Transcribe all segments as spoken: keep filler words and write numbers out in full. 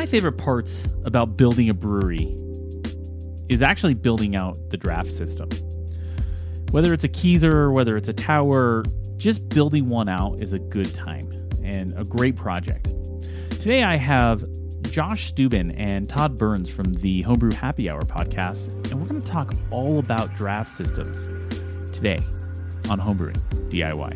my favorite parts about building a brewery is actually building out the draft system. Whether it's a Keezer, whether it's a tower, just building one out is a good time and a great project. Today I have Josh Stubin and Todd Burns from the Homebrew Happy Hour podcast, and we're going to talk all about draft systems today on Homebrewing D I Y.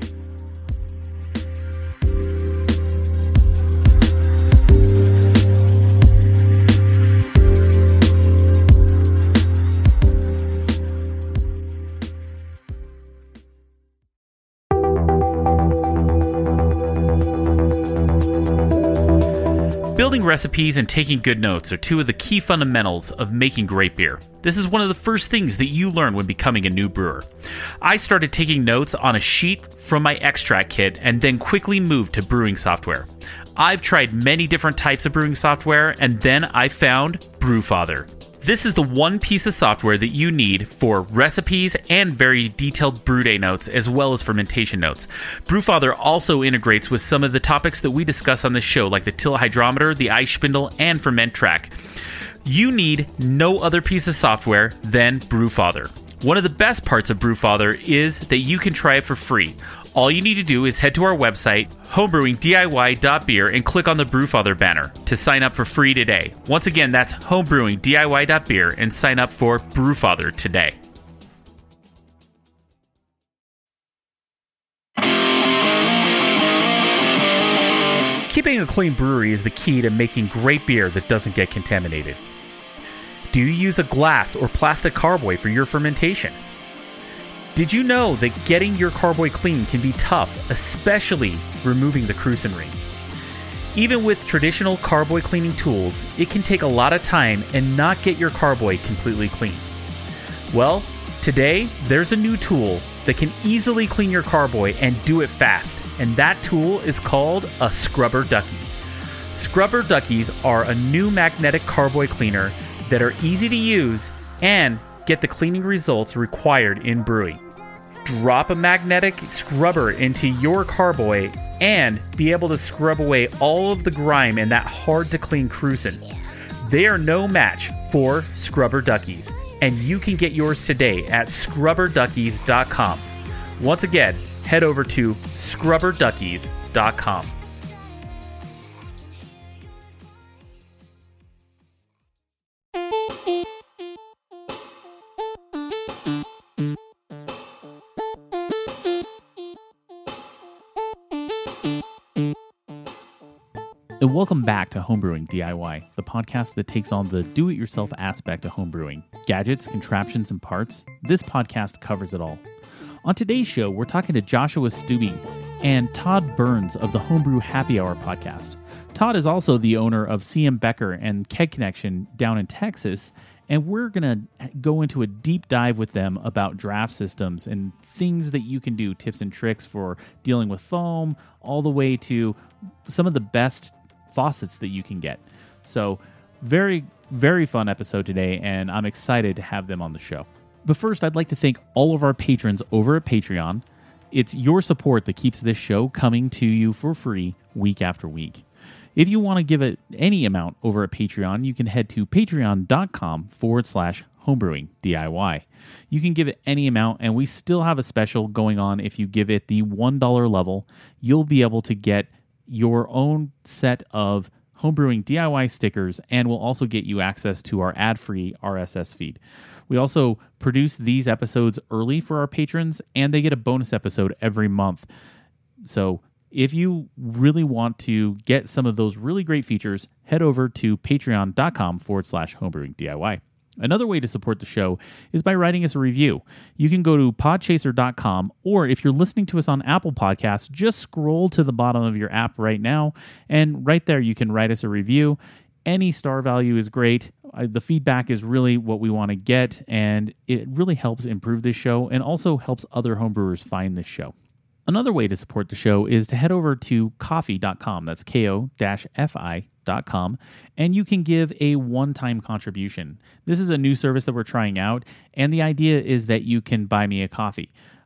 Building recipes and taking good notes are two of the key fundamentals of making great beer. This is one of the first things that you learn when becoming a new brewer. I started taking notes on a sheet from my extract kit and then quickly moved to brewing software. I've tried many different types of brewing software, and then I found Brewfather. This is the one piece of software that you need for recipes and very detailed brew day notes, as well as fermentation notes. Brewfather also integrates with some of the topics that we discuss on this show, like the Till Hydrometer, the Ice Spindle, and Ferment Track. You need no other piece of software than Brewfather. One of the best parts of Brewfather is that you can try it for free. All you need to do is head to our website, homebrewing D I Y dot beer, and click on the Brewfather banner to sign up for free today. Once again, that's homebrewing D I Y dot beer and sign up for Brewfather today. Keeping a clean brewery is the key to making great beer that doesn't get contaminated. Do you use a glass or plastic carboy for your fermentation? Did you know that getting your carboy clean can be tough, especially removing the crucian ring? Even with traditional carboy cleaning tools, it can take a lot of time and not get your carboy completely clean. Well, today there's a new tool that can easily clean your carboy and do it fast, and that tool is called a Scrubber Ducky. Scrubber Duckies are a new magnetic carboy cleaner that are easy to use and get the cleaning results required in brewing. Drop a magnetic scrubber into your carboy and be able to scrub away all of the grime and that hard to clean crucian. They are no match for Scrubber Duckies, and you can get yours today at scrubber duckies dot com. Once again, head over to scrubber duckies dot com. And welcome back to Homebrewing D I Y, the podcast that takes on the do-it-yourself aspect of homebrewing. Gadgets, contraptions, and parts. This podcast covers it all. On today's show, we're talking to Joshua Stubin and Todd Burns of the Homebrew Happy Hour podcast. Todd is also the owner of C M Becker and Keg Connection down in Texas, and we're going to go into a deep dive with them about draft systems and things that you can do, tips and tricks for dealing with foam, all the way to some of the best faucets that you can get. So very, very fun episode today, and I'm excited to have them on the show. But first, I'd like to thank all of our patrons over at Patreon. It's your support that keeps this show coming to you for free week after week. If you want to give it any amount over at Patreon, you can head to patreon.com forward slash homebrewing DIY. You can give it any amount, and we still have a special going on. If you give it the one dollar level, you'll be able to get your own set of Homebrewing D I Y stickers, and we'll also get you access to our ad-free R S S feed. We also produce these episodes early for our patrons, and they get a bonus episode every month. So if you really want to get some of those really great features, head over to patreon.com forward slash homebrewing DIY. Another way to support the show is by writing us a review. You can go to podchaser dot com, or if you're listening to us on Apple Podcasts, just scroll to the bottom of your app right now, and right there you can write us a review. Any star value is great. Uh, the feedback is really what we want to get, and it really helps improve this show and also helps other homebrewers find this show. Another way to support the show is to head over to ko-fi dot com. That's K O F I dot com, and you can give a one-time contribution. This is a new service that we're trying out, and the idea is that you can buy me a coffee.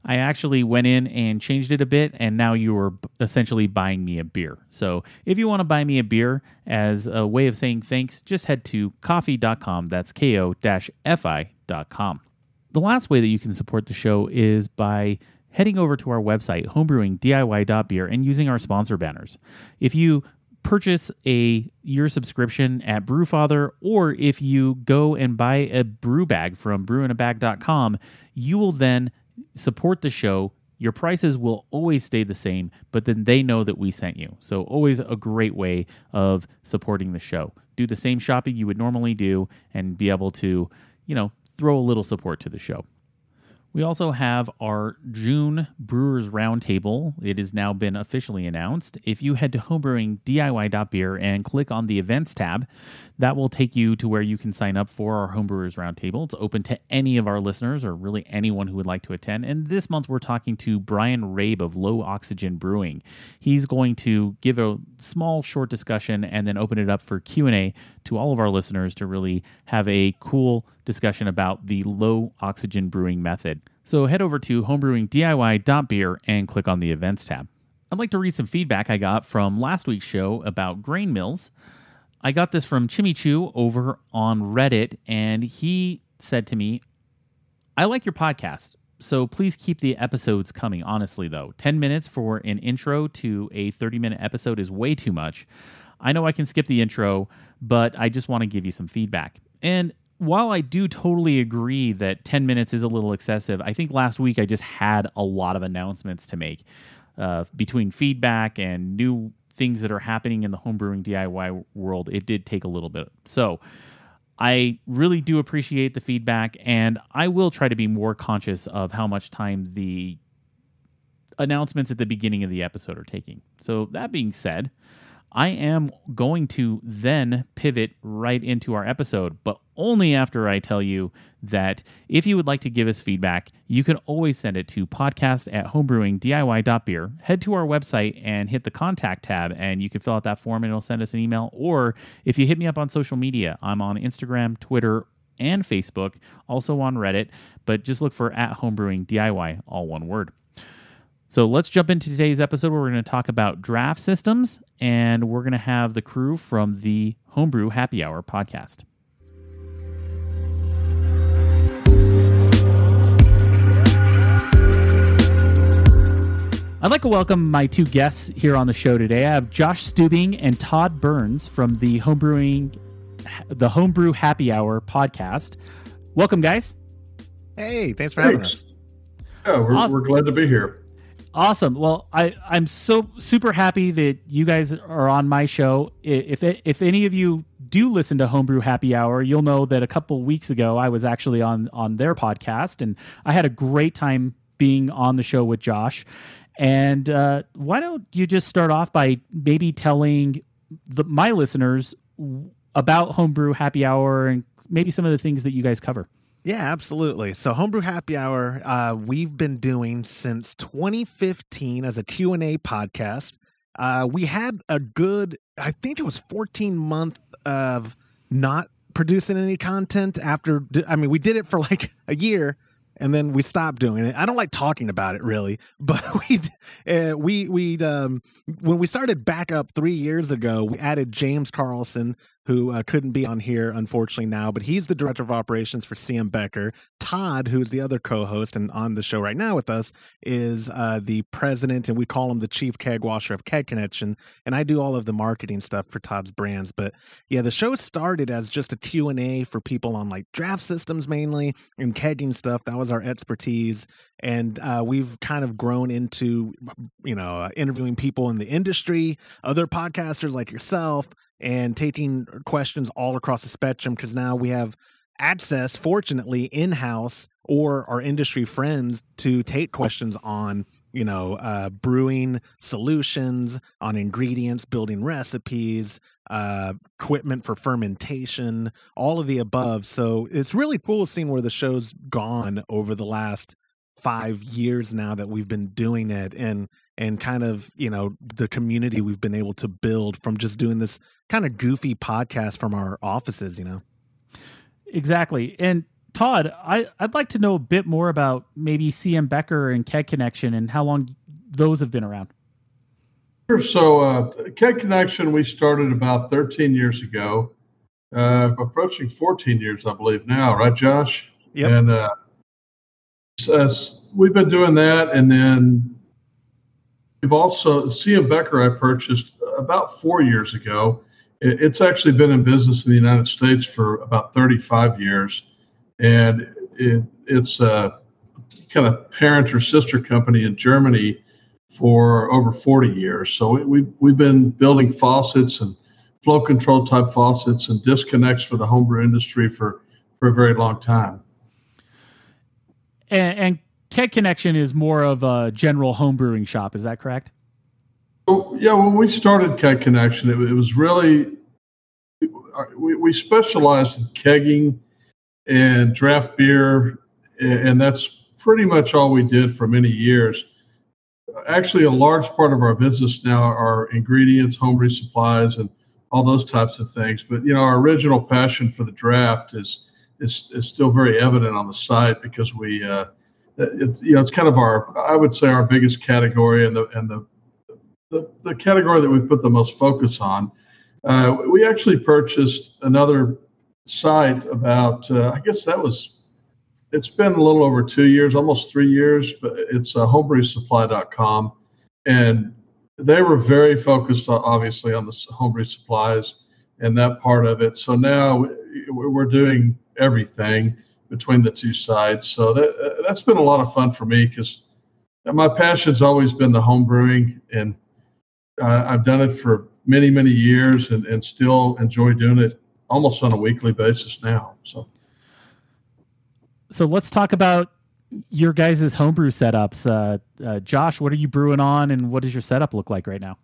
I actually went in and changed it a bit, and now you are essentially buying me a beer. So if you want to buy me a beer as a way of saying thanks, just head to ko-fi dot com. That's K O F I dot com. The last way that you can support the show is by heading over to our website, homebrewing D I Y dot beer, and using our sponsor banners. If you purchase a year subscription at Brewfather, or if you go and buy a brew bag from brew in a bag dot com, you will then support the show. Your prices will always stay the same, but then they know that we sent you. So always a great way of supporting the show. Do the same shopping you would normally do and be able to, you know, throw a little support to the show. We also have our June Brewers Roundtable. It has now been officially announced. If you head to homebrewing D I Y dot beer and click on the events tab, that will take you to where you can sign up for our Homebrewers Roundtable. It's open to any of our listeners or really anyone who would like to attend. And this month we're talking to Brian Rabe of Low Oxygen Brewing. He's going to give a small, short discussion and then open it up for Q and A to all of our listeners to really have a cool discussion about the low oxygen brewing method. So head over to homebrewing D I Y dot beer and click on the events tab. I'd like to read some feedback I got from last week's show about grain mills. I got this from Chimichu over on Reddit, and he said to me, I like your podcast, so please keep the episodes coming. Honestly, though, ten minutes for an intro to a thirty-minute episode is way too much. I know I can skip the intro, but I just want to give you some feedback. And while I do totally agree that ten minutes is a little excessive, I think last week I just had a lot of announcements to make uh, between feedback and new things that are happening in the homebrewing D I Y world. It did take a little bit. So I really do appreciate the feedback, and I will try to be more conscious of how much time the announcements at the beginning of the episode are taking. So that being said, I am going to then pivot right into our episode, but only after I tell you that if you would like to give us feedback, you can always send it to podcast at homebrewing D I Y dot beer. Head to our website and hit the contact tab, and you can fill out that form and it'll send us an email. Or if you hit me up on social media, I'm on Instagram, Twitter, and Facebook, also on Reddit, but just look for at homebrewing D I Y, all one word. So let's jump into today's episode where we're going to talk about draft systems, and we're going to have the crew from the Homebrew Happy Hour podcast. I'd like to welcome my two guests here on the show today. I have Josh Stubing and Todd Burns from the Homebrewing, the Homebrew Happy Hour podcast. Welcome, guys. Hey, thanks for having Thanks. us. Yeah, we're, Awesome. we're glad to be here. Awesome. Well, I, I'm so super happy that you guys are on my show. If if any of you do listen to Homebrew Happy Hour, you'll know that a couple weeks ago I was actually on on their podcast, and I had a great time being on the show with Josh. And uh, why don't you just start off by maybe telling the, my listeners about Homebrew Happy Hour and maybe some of the things that you guys cover. Yeah, absolutely. So Homebrew Happy Hour, uh, we've been doing since twenty fifteen as a Q and A podcast. Uh, we had a good, I think it was fourteen month of not producing any content after, I mean, we did it for like a year and then we stopped doing it. I don't like talking about it really, but we, uh, we, we, um, when we started back up three years ago, we added James Carlson, who uh, couldn't be on here, unfortunately, now, but he's the director of operations for C M Becker. Todd, who's the other co-host and on the show right now with us, is uh, the president, and we call him the chief keg washer of Keg Connection, and I do all of the marketing stuff for Todd's brands. But yeah, the show started as just a Q and A for people on like draft systems mainly and kegging stuff. That was our expertise, and uh, we've kind of grown into, you know, uh, interviewing people in the industry, other podcasters like yourself, and taking questions all across the spectrum, because now we have access, fortunately, in-house or our industry friends to take questions on, you know, uh, brewing solutions, on ingredients, building recipes, uh, equipment for fermentation, all of the above. So it's really cool seeing where the show's gone over the last five years now that we've been doing it, and and kind of, you know, the community we've been able to build from just doing this kind of goofy podcast from our offices, you know. Exactly. And Todd, I, I'd like to know a bit more about maybe C M Becker and Keg Connection and how long those have been around. Sure. So uh, Keg Connection, we started about thirteen years ago, uh, approaching fourteen years, I believe now, right, Josh? Yep. And uh, so we've been doing that, and then we've also, C M Becker I purchased about four years ago. It, it's actually been in business in the United States for about thirty-five years, and it, it's a kind of parent or sister company in Germany for over forty years. So we, we, we've been building faucets and flow control type faucets and disconnects for the homebrew industry for, for a very long time. And, and Keg Connection is more of a general homebrewing shop. Is that correct? So, yeah, when we started Keg Connection, it, it was really, we, we specialized in kegging and draft beer, and that's pretty much all we did for many years. Actually, a large part of our business now are ingredients, homebrew supplies, and all those types of things. But, you know, our original passion for the draft is is, is still very evident on the site because we, uh, it, you know, it's kind of our, I would say, our biggest category and the and the the, the category that we put the most focus on. Uh, we actually purchased another site about, uh, I guess that was, it's been a little over two years, almost three years, but it's uh, homebrew supply dot com. And they were very focused, obviously, on the homebrew supplies and that part of it. So now we're doing everything between the two sites. So that, that's been a lot of fun for me because my passion's always been the home brewing, and uh, I've done it for many, many years and, and still enjoy doing it almost on a weekly basis now. So. So let's talk about your guys' homebrew setups. Uh, uh, Josh, what are you brewing on, and what does your setup look like right now?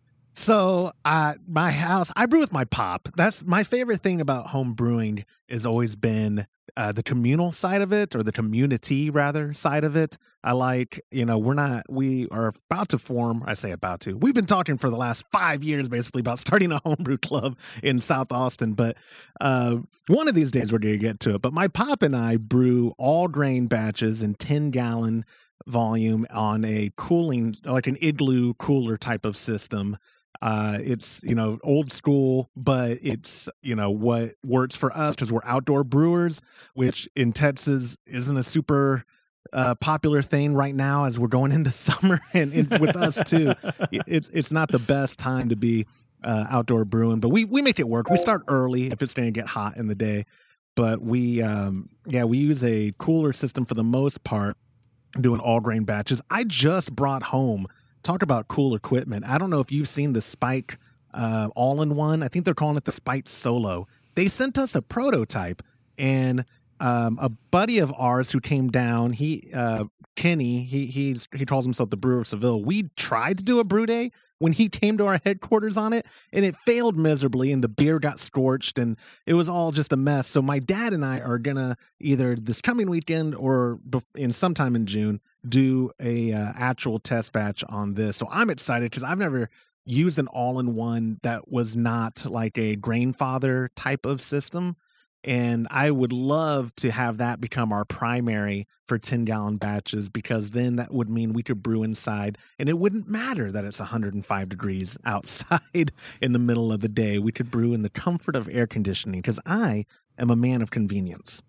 So, uh, my house, I brew with my pop. That's my favorite thing about home brewing has always been uh, the communal side of it, or the community rather side of it. I like, you know, we're not, we are about to form, I say about to, we've been talking for the last five years basically about starting a homebrew club in South Austin, but uh, one of these days we're going to get to it. But my pop and I brew all grain batches in ten gallon volume on a cooling, like an igloo cooler type of system. Uh, it's, you know, old school, but it's, you know, what works for us because we're outdoor brewers, which in Texas isn't a super uh, popular thing right now as we're going into summer, and, and with us too, it's it's not the best time to be uh, outdoor brewing, but we, we make it work. We start early if it's going to get hot in the day, but we, um, yeah, we use a cooler system for the most part, doing all grain batches. I just brought home, talk about cool equipment. I don't know if you've seen the Spike uh, all-in-one. I think they're calling it the Spike Solo. They sent us a prototype, and um, a buddy of ours who came down, he uh, Kenny, he he's, he calls himself the Brewer of Seville. We tried to do a brew day when he came to our headquarters on it, and it failed miserably, and the beer got scorched, and it was all just a mess. So my dad and I are going to either this coming weekend or in sometime in June do a uh, actual test batch on this. So I'm excited because I've never used an all-in-one that was not like a Grainfather type of system. And I would love to have that become our primary for ten gallon batches, because then that would mean we could brew inside and it wouldn't matter that it's one hundred five degrees outside in the middle of the day. We could brew in the comfort of air conditioning, because I am a man of convenience.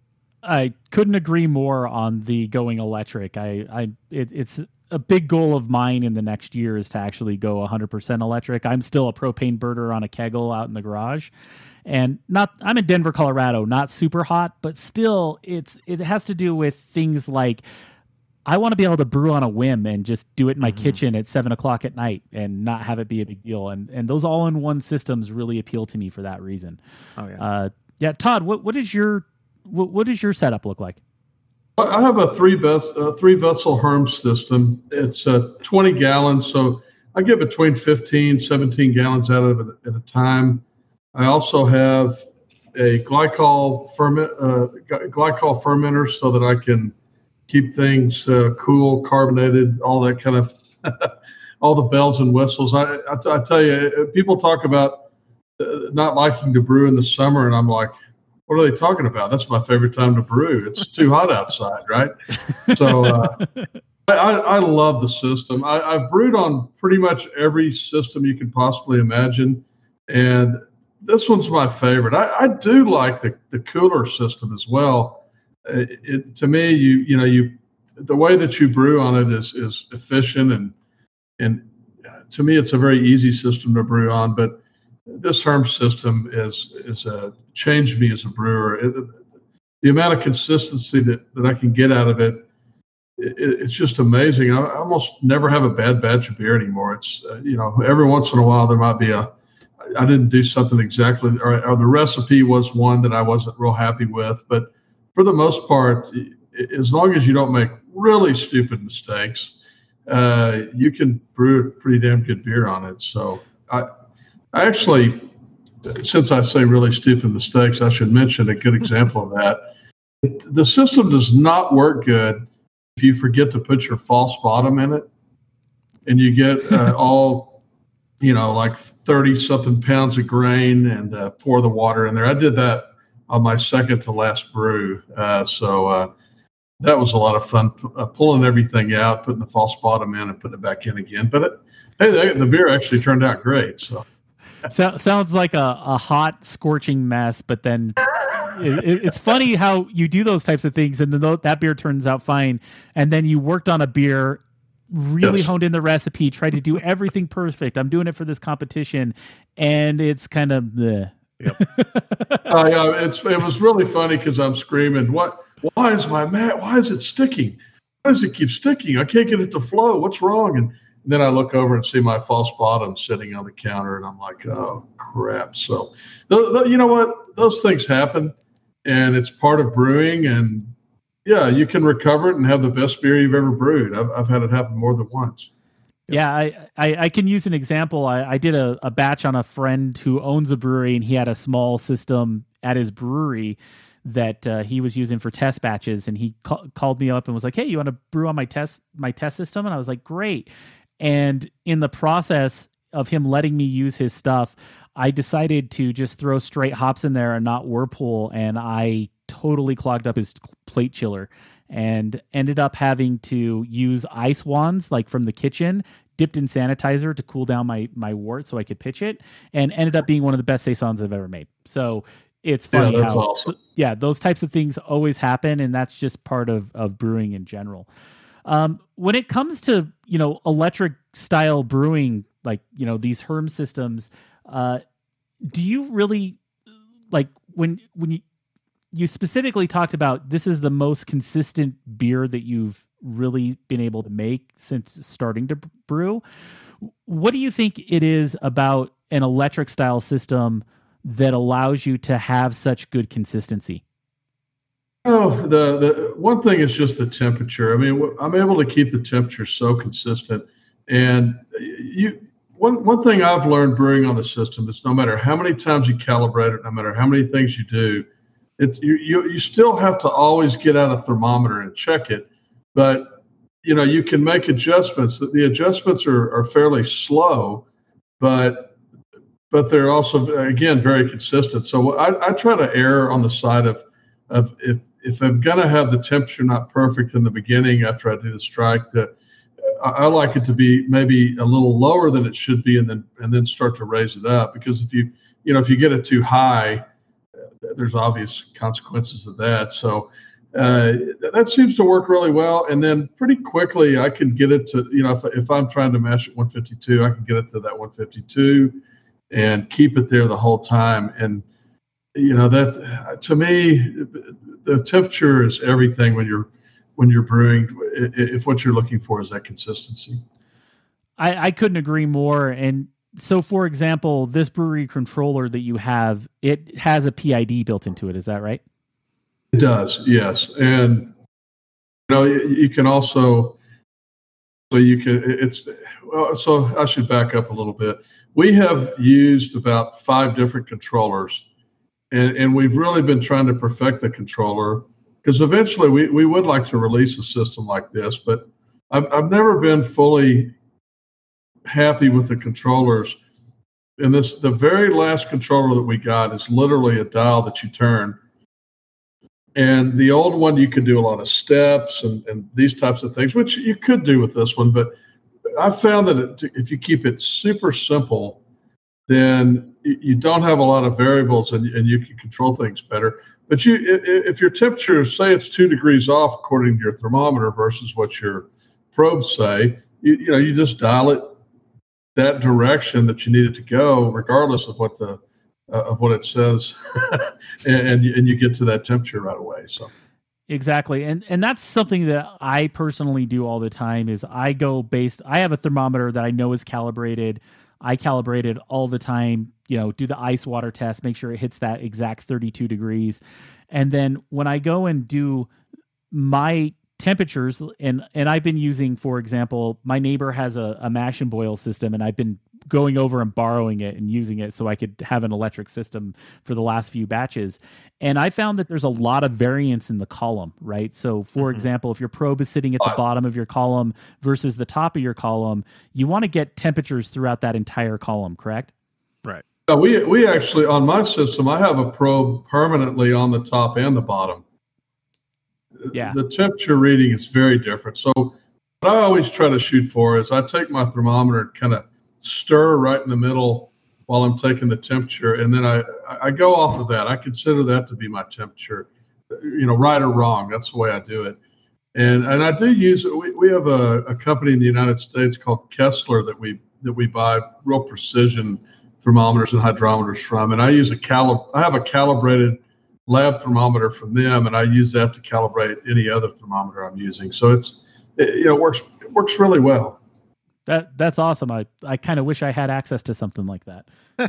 I couldn't agree more on the going electric. I, I, it, it's a big goal of mine in the next year is to actually go one hundred percent electric. I'm still a propane burner on a kegel out in the garage, and not, I'm in Denver, Colorado, not super hot, but still it's, it has to do with things like, I want to be able to brew on a whim and just do it in my mm-hmm. kitchen at seven o'clock at night and not have it be a big deal. And, and those all in one systems really appeal to me for that reason. Oh yeah. Uh, yeah. Todd, what, what is your, What, what does your setup look like? I have a three ves- uh, three vessel Herm system. It's uh, twenty gallons, so I get between fifteen, seventeen gallons out of it at a time. I also have a glycol ferment, uh, glycol fermenter, so that I can keep things uh, cool, carbonated, all that kind of, all the bells and whistles. I, I, I tell you, people talk about uh, not liking to brew in the summer, and I'm like, what are they talking about? That's my favorite time to brew. It's too hot outside, right? So uh, I, I love the system. I, I've brewed on pretty much every system you can possibly imagine, and this one's my favorite. I, I do like the, the cooler system as well. It, it, to me, you you know you the way that you brew on it is is efficient, and and to me, it's a very easy system to brew on. But this Herm system is is a changed me as a brewer. It, the amount of consistency that, that I can get out of it, it it's just amazing. I, I almost never have a bad batch of beer anymore. It's uh, you know every once in a while there might be a I didn't do something exactly, or, or the recipe was one that I wasn't real happy with. But for the most part, as long as you don't make really stupid mistakes, uh, you can brew a pretty damn good beer on it. So I, I actually, since I say really stupid mistakes, I should mention a good example of that. The system does not work good if you forget to put your false bottom in it, and you get uh, all, you know, like thirty something pounds of grain and uh, pour the water in there. I did that on my second to last brew. Uh, so uh, that was a lot of fun, uh, pulling everything out, putting the false bottom in and putting it back in again. But it, hey, the, the beer actually turned out great. So, so sounds like a, a hot, scorching mess, but then it, it, it's funny how you do those types of things and then that beer turns out fine. And then you worked on a beer, really yes. honed in the recipe, tried to do everything perfect. I'm doing it for this competition, and it's kind of the. Yep. uh, yeah, it's it was really funny because I'm screaming, "What? Why is my mat? Why is it sticking? Why does it keep sticking? I can't get it to flow. What's wrong?" And then I look over and see my false bottom sitting on the counter, and I'm like, "Oh crap!" So, th- th- you know what? Those things happen, and it's part of brewing, and. Yeah, you can recover it and have the best beer you've ever brewed. I've, I've had it happen more than once. Yeah, I, I, I can use an example. I, I did a, a batch on a friend who owns a brewery, and he had a small system at his brewery that uh, he was using for test batches. And he ca- called me up and was like, "Hey, you want to brew on my test my test system?" And I was like, "Great." And in the process of him letting me use his stuff, I decided to just throw straight hops in there and not Whirlpool, and I totally clogged up his plate chiller and ended up having to use ice wands like from the kitchen dipped in sanitizer to cool down my my wort so I could pitch it, and ended up being one of the best saisons I've ever made. So it's funny yeah, that's how awesome. yeah those types of things always happen, and that's just part of of brewing in general. Um, when it comes to you know electric style brewing, like you know these Herm systems, uh, do you really like when when you You specifically talked about this is the most consistent beer that you've really been able to make since starting to brew. What do you think it is about an electric style system that allows you to have such good consistency? Oh, the, the one thing is just the temperature. I mean, I'm able to keep the temperature so consistent. And you, one, one thing I've learned brewing on the system is no matter how many times you calibrate it, no matter how many things you do, It, you, you you still have to always get out a thermometer and check it, but you know you can make adjustments. The adjustments are, are fairly slow, but but they're also again very consistent. So I, I try to err on the side of of if if I'm gonna have the temperature not perfect in the beginning after I do the strike, that I, I like it to be maybe a little lower than it should be, and then and then start to raise it up, because if you you know if you get it too high, there's obvious consequences of that. So uh, that seems to work really well. And then pretty quickly I can get it to, you know, if, if I'm trying to mash at one fifty-two, I can get it to that one fifty-two and keep it there the whole time. And, you know, that to me, the temperature is everything when you're, when you're brewing, if what you're looking for is that consistency. I, I couldn't agree more. And so, for example, this brewery controller that you have, it has a P I D built into it. Is that right? It does, yes. And you know, you, you can also, so you can, it's, well, so I should back up a little bit. We have used about five different controllers, and, and we've really been trying to perfect the controller, because eventually we, we would like to release a system like this, but I've, I've never been fully happy with the controllers. And this, the very last controller that we got is literally a dial that you turn, And the old one, you could do a lot of steps and, and these types of things, which you could do with this one. But I've found that it, if you keep it super simple, then you don't have a lot of variables and, and you can control things better. But you, if your temperature, say it's two degrees off according to your thermometer versus what your probes say, you, you know, you just dial it that direction that you need it to go, regardless of what the uh, of what it says, and, and you, and you get to that temperature right away. So. Exactly. And and that's something that I personally do all the time is I go based, I have a thermometer that I know is calibrated. I calibrate it all the time, you know, do the ice water test, make sure it hits that exact thirty-two degrees. And then when I go and do my temperatures, and and I've been using, for example, my neighbor has a, a mash and boil system, and I've been going over and borrowing it and using it so I could have an electric system for the last few batches. And I found that there's a lot of variance in the column, right? So for mm-hmm. example, if your probe is sitting at the bottom of your column versus the top of your column, you want to get temperatures throughout that entire column, correct? Right. Uh, we, we actually, on my system, I have a probe permanently on the top and the bottom. Yeah. The temperature reading is very different. So what I always try to shoot for is I take my thermometer and kind of stir right in the middle while I'm taking the temperature, and then I, I go off of that. I consider that to be my temperature, you know, right or wrong. That's the way I do it. And and I do use we, we have a, a company in the United States called Kessler that we that we buy real precision thermometers and hydrometers from. And I use a calib I have a calibrated lab thermometer from them, and I use that to calibrate any other thermometer I'm using. So it's it, you know it works it works really well. That that's awesome. I, I kind of wish I had access to something like that.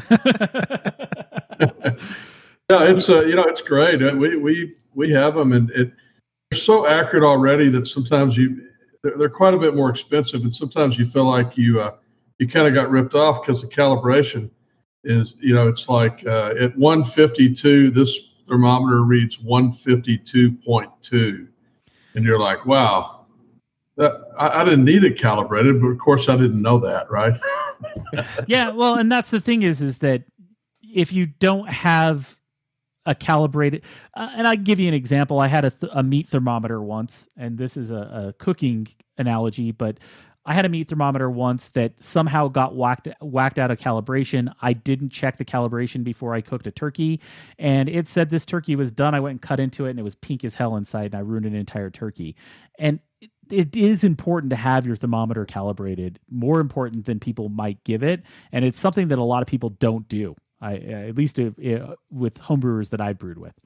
Yeah, it's uh, you know it's great. We we we have them, and it they're so accurate already that sometimes you they're, they're quite a bit more expensive, and sometimes you feel like you uh, you kind of got ripped off because the calibration is you know it's like uh, at one fifty-two this thermometer reads one fifty-two point two, and you're like, wow. That, I, I didn't need it calibrated, but of course I didn't know that, right? Yeah, well, and that's the thing is, is that if you don't have a calibrated, uh, and I can give you an example. I had a, th- a meat thermometer once, and this is a, a cooking analogy, but I had a meat thermometer once that somehow got whacked whacked out of calibration. I didn't check the calibration before I cooked a turkey, and it said this turkey was done. I went and cut into it, and it was pink as hell inside, and I ruined an entire turkey. And it, it is important to have your thermometer calibrated, more important than people might give it, and it's something that a lot of people don't do. I, at least uh, with homebrewers that I've brewed with.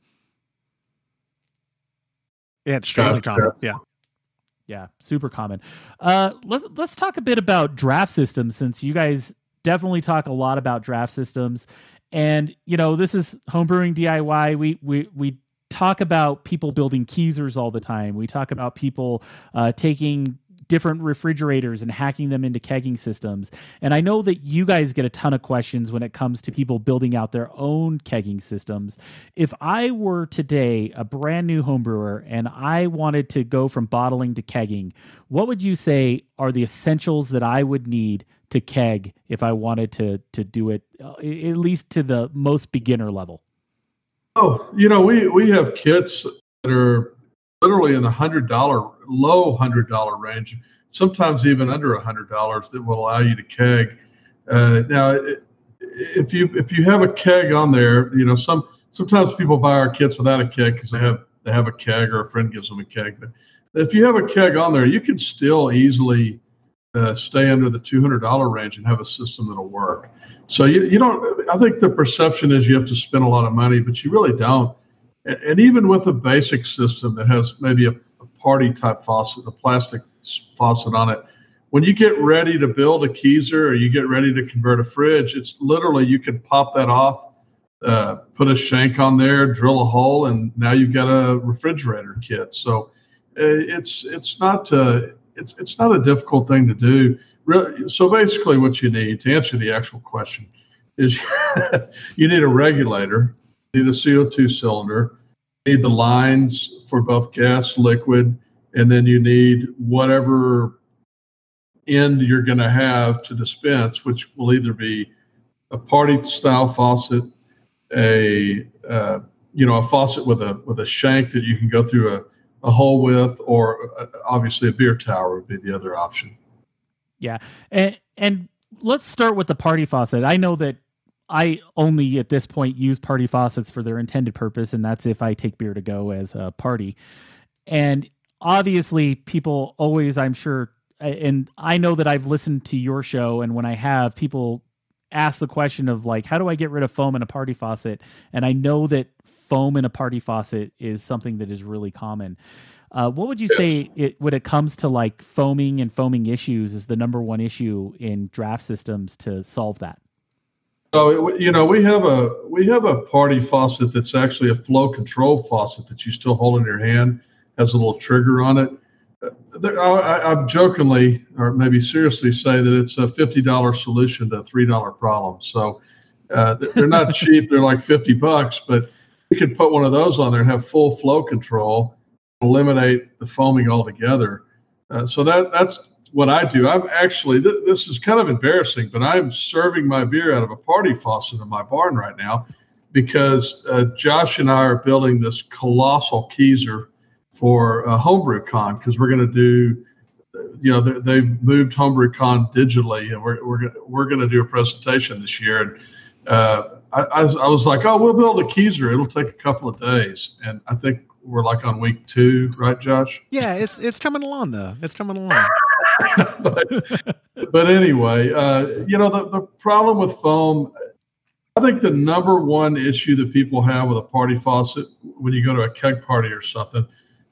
Yeah, it's extremely common. Yeah. Yeah, super common. Uh, let's let's talk a bit about draft systems, since you guys definitely talk a lot about draft systems. And you know, this is Homebrewing D I Y. We we we talk about people building keezers all the time. We talk about people uh, taking different refrigerators and hacking them into kegging systems. And I know that you guys get a ton of questions when it comes to people building out their own kegging systems. If I were today a brand new homebrewer and I wanted to go from bottling to kegging, what would you say are the essentials that I would need to keg if I wanted to to do it, uh, at least to the most beginner level? Oh, you know, we, we have kits that are literally in the hundred dollar, low hundred dollar range, sometimes even under a hundred dollars, that will allow you to keg. Uh, now, if you if you have a keg on there, you know, some sometimes people buy our kits without a keg because they have they have a keg or a friend gives them a keg. But if you have a keg on there, you can still easily uh, stay under the two hundred dollar range and have a system that'll work. So you you don't. I think the perception is you have to spend a lot of money, but you really don't. And even with a basic system that has maybe a, a party type faucet, a plastic faucet on it, when you get ready to build a keezer or you get ready to convert a fridge, it's literally you can pop that off, uh, put a shank on there, drill a hole, and now you've got a refrigerator kit. So uh, it's it's not uh, it's it's not a difficult thing to do. Really, so basically, what you need to answer the actual question is you need a regulator. Need a C O two cylinder, need the lines for both gas, liquid, and then you need whatever end you're going to have to dispense, which will either be a party style faucet, a uh, you know, a faucet with a with a shank that you can go through a, a hole with, or uh, obviously a beer tower would be the other option. Yeah, and and let's start with the party faucet. I know that I only at this point use party faucets for their intended purpose, and that's if I take beer to go as a party. And obviously, people always, I'm sure, and I know that I've listened to your show, and when I have, people ask the question of like, how do I get rid of foam in a party faucet? And I know that foam in a party faucet is something that is really common. Uh, what would you yes. say it, when it comes to like foaming and foaming issues is the number one issue in draft systems to solve that? So, you know, we have a we have a party faucet that's actually a flow control faucet that you still hold in your hand, has a little trigger on it. There, I, I jokingly, or maybe seriously, say that it's a fifty dollars solution to a three dollars problem. So uh, they're not cheap. They're like fifty bucks, but you could put one of those on there and have full flow control, eliminate the foaming altogether. Uh, so that that's what I do. I've actually, th- this is kind of embarrassing, but I'm serving my beer out of a party faucet in my barn right now because uh, Josh and I are building this colossal Keezer for uh, HomebrewCon, because we're going to do, you know, they've moved HomebrewCon digitally, and we're we're we're going to do a presentation this year. And uh, I, I, was, I was like, oh, we'll build a Keezer. It'll take a couple of days, and I think we're like on week two, right, Josh? Yeah, it's it's coming along though. It's coming along. but, but anyway, uh, you know, the, the problem with foam, I think the number one issue that people have with a party faucet when you go to a keg party or something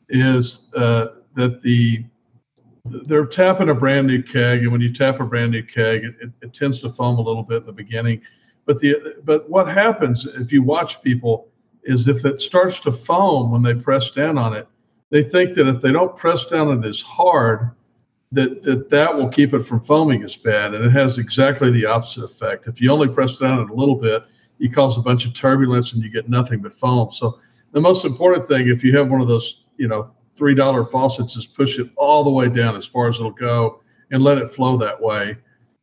is uh, that the they're tapping a brand new keg, and when you tap a brand new keg, it, it, it tends to foam a little bit in the beginning. But the but what happens if you watch people is if it starts to foam when they press down on it, they think that if they don't press down on it as hard, that, that that will keep it from foaming as bad. And it has exactly the opposite effect. If you only press down it a little bit, you cause a bunch of turbulence and you get nothing but foam. So the most important thing, if you have one of those, you know, three dollar faucets, is push it all the way down as far as it'll go and let it flow that way.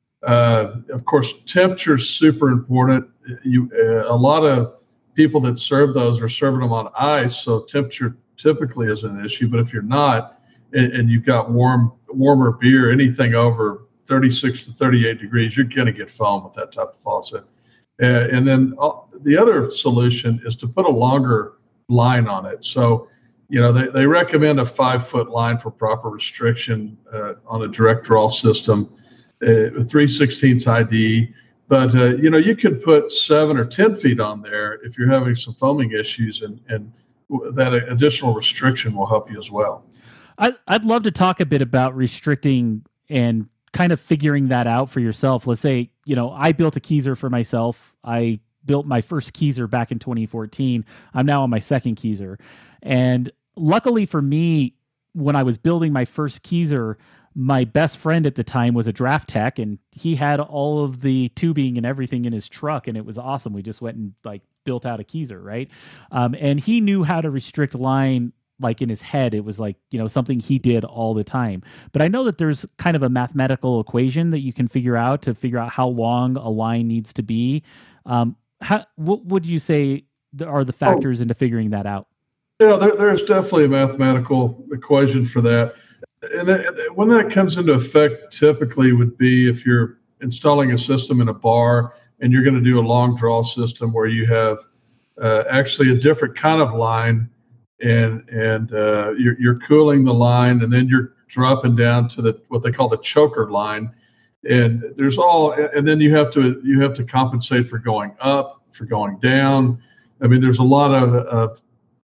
Uh, of course, temperature is super important. You, uh, a lot of people that serve those are serving them on ice, so temperature typically is an issue. But if you're not, and, and you've got warm, warmer beer, anything over thirty-six to thirty-eight degrees, you're going to get foam with that type of faucet. Uh, and then uh, the other solution is to put a longer line on it. So, you know, they, they recommend a five foot line for proper restriction uh, on a direct draw system, uh, three sixteenths I D. But, uh, you know, you could put seven or ten feet on there if you're having some foaming issues, and, and that additional restriction will help you as well. I, I'd love to talk a bit about restricting and kind of figuring that out for yourself. Let's say, you know, I built a Keezer for myself. I built my first Keezer back in twenty fourteen. I'm now on my second Keezer. And luckily for me, when I was building my first Keezer, my best friend at the time was a draft tech, and he had all of the tubing and everything in his truck, and it was awesome. We just went and like built out a Keezer, right? Um, and he knew how to restrict line like in his head. It was like, you know, something he did all the time. But I know that there's kind of a mathematical equation that you can figure out to figure out how long a line needs to be. Um, how, what would you say are the factors oh. into figuring that out? Yeah, there, there's definitely a mathematical equation for that. And it, when that comes into effect, typically would be if you're installing a system in a bar and you're going to do a long draw system where you have uh, actually a different kind of line, and and uh, you're, you're cooling the line, and then you're dropping down to the what they call the choker line, and there's all, and then you have to you have to compensate for going up, for going down. I mean, there's a lot of, of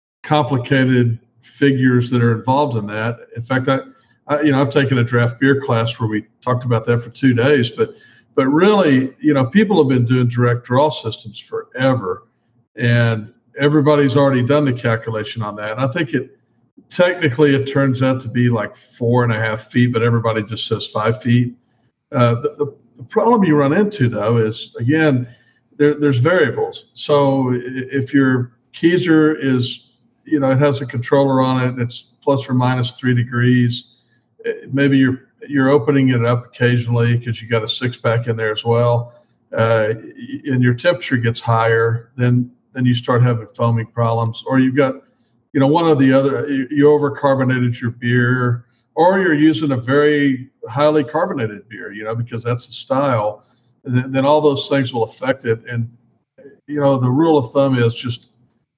complicated figures that are involved in that. In fact, I, I, you know, I've taken a draft beer class where we talked about that for two days. But, but really, you know, people have been doing direct draw systems forever, and everybody's already done the calculation on that. And I think it technically it turns out to be like four and a half feet, but everybody just says five feet. Uh, the, the, the problem you run into though is, again, there, there's variables. So if your Keezer is, you know, it has a controller on it, and it's plus or minus three degrees. Maybe you're you're opening it up occasionally because you got a six pack in there as well, uh, and your temperature gets higher. Then then you start having foaming problems, or you've got, you know, one or the other, you, you overcarbonated your beer, or you're using a very highly carbonated beer, you know, because that's the style, then, then all those things will affect it. And, you know, the rule of thumb is just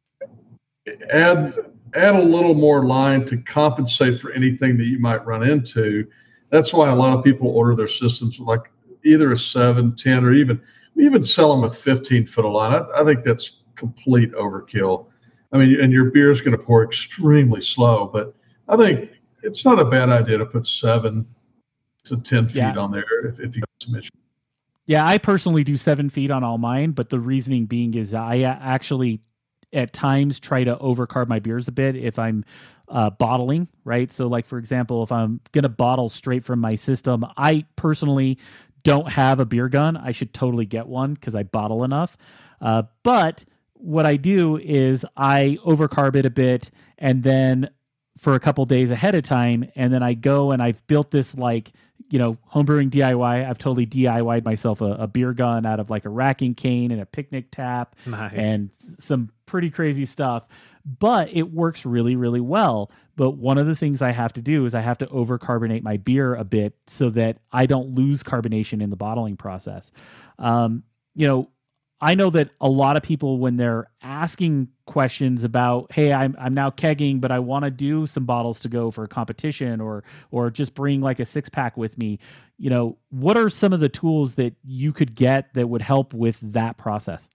add add a little more line to compensate for anything that you might run into. That's why a lot of people order their systems with like either a seven, ten, or even we even sell them a fifteen foot of line. I, I think that's complete overkill. I mean, and your beer is going to pour extremely slow, but I think it's not a bad idea to put seven to ten feet yeah. on there if, if you got some issues. Yeah, I personally do seven feet on all mine, but the reasoning being is I actually at times try to overcarb my beers a bit if I'm uh, bottling, right? So like, for example, if I'm going to bottle straight from my system, I personally don't have a beer gun. I should totally get one because I bottle enough. Uh, but what I do is I overcarb it a bit and then for a couple days ahead of time. And then I go and I've built this like, you know, homebrewing D I Y. I've totally D I Y'd myself a, a beer gun out of like a racking cane and a picnic tap nice. and some pretty crazy stuff, but it works really, really well. But one of the things I have to do is I have to overcarbonate my beer a bit so that I don't lose carbonation in the bottling process. Um, you know, I know that a lot of people, when they're asking questions about, hey, I'm I'm now kegging, but I want to do some bottles to go for a competition or or just bring like a six pack with me, you know, what are some of the tools that you could get that would help with that process?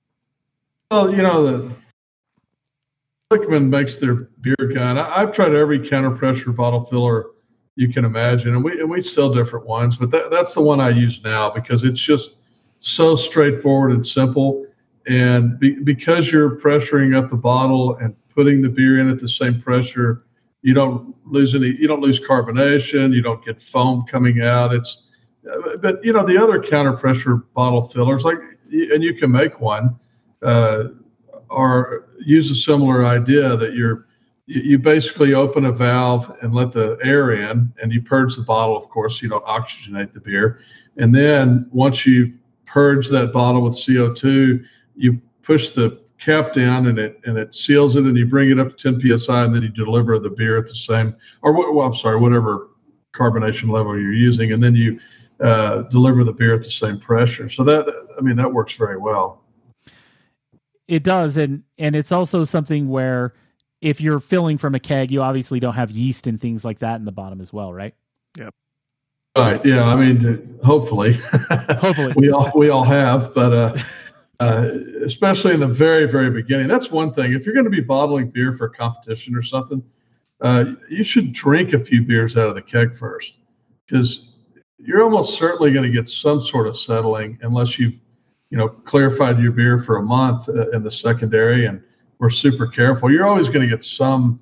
Well, you know, the Lichtmann makes their beer gun. I, I've tried every counter pressure bottle filler you can imagine, and we and we sell different ones, but that, that's the one I use now because it's just so straightforward and simple. And be, because you're pressuring up the bottle and putting the beer in at the same pressure, you don't lose any, you don't lose carbonation, you don't get foam coming out. It's, but you know, the other counter pressure bottle fillers, like, and you can make one, uh, or use a similar idea that you're, you basically open a valve and let the air in and you purge the bottle. Of course, you don't oxygenate the beer. And then once you've purge that bottle with C O two, you push the cap down and it and it seals it, and you bring it up to ten P S I, and then you deliver the beer at the same, or well, I'm sorry, whatever carbonation level you're using, and then you uh, deliver the beer at the same pressure. So that, I mean, that works very well. It does, and and it's also something where if you're filling from a keg, you obviously don't have yeast and things like that in the bottom as well, right? Yep. Right. Yeah. I mean, hopefully, hopefully we all we all have, but uh, uh, especially in the very very beginning, that's one thing. If you're going to be bottling beer for a competition or something, uh, you should drink a few beers out of the keg first, because you're almost certainly going to get some sort of settling unless you've, you know, clarified your beer for a month in the secondary and we're super careful. You're always going to get some,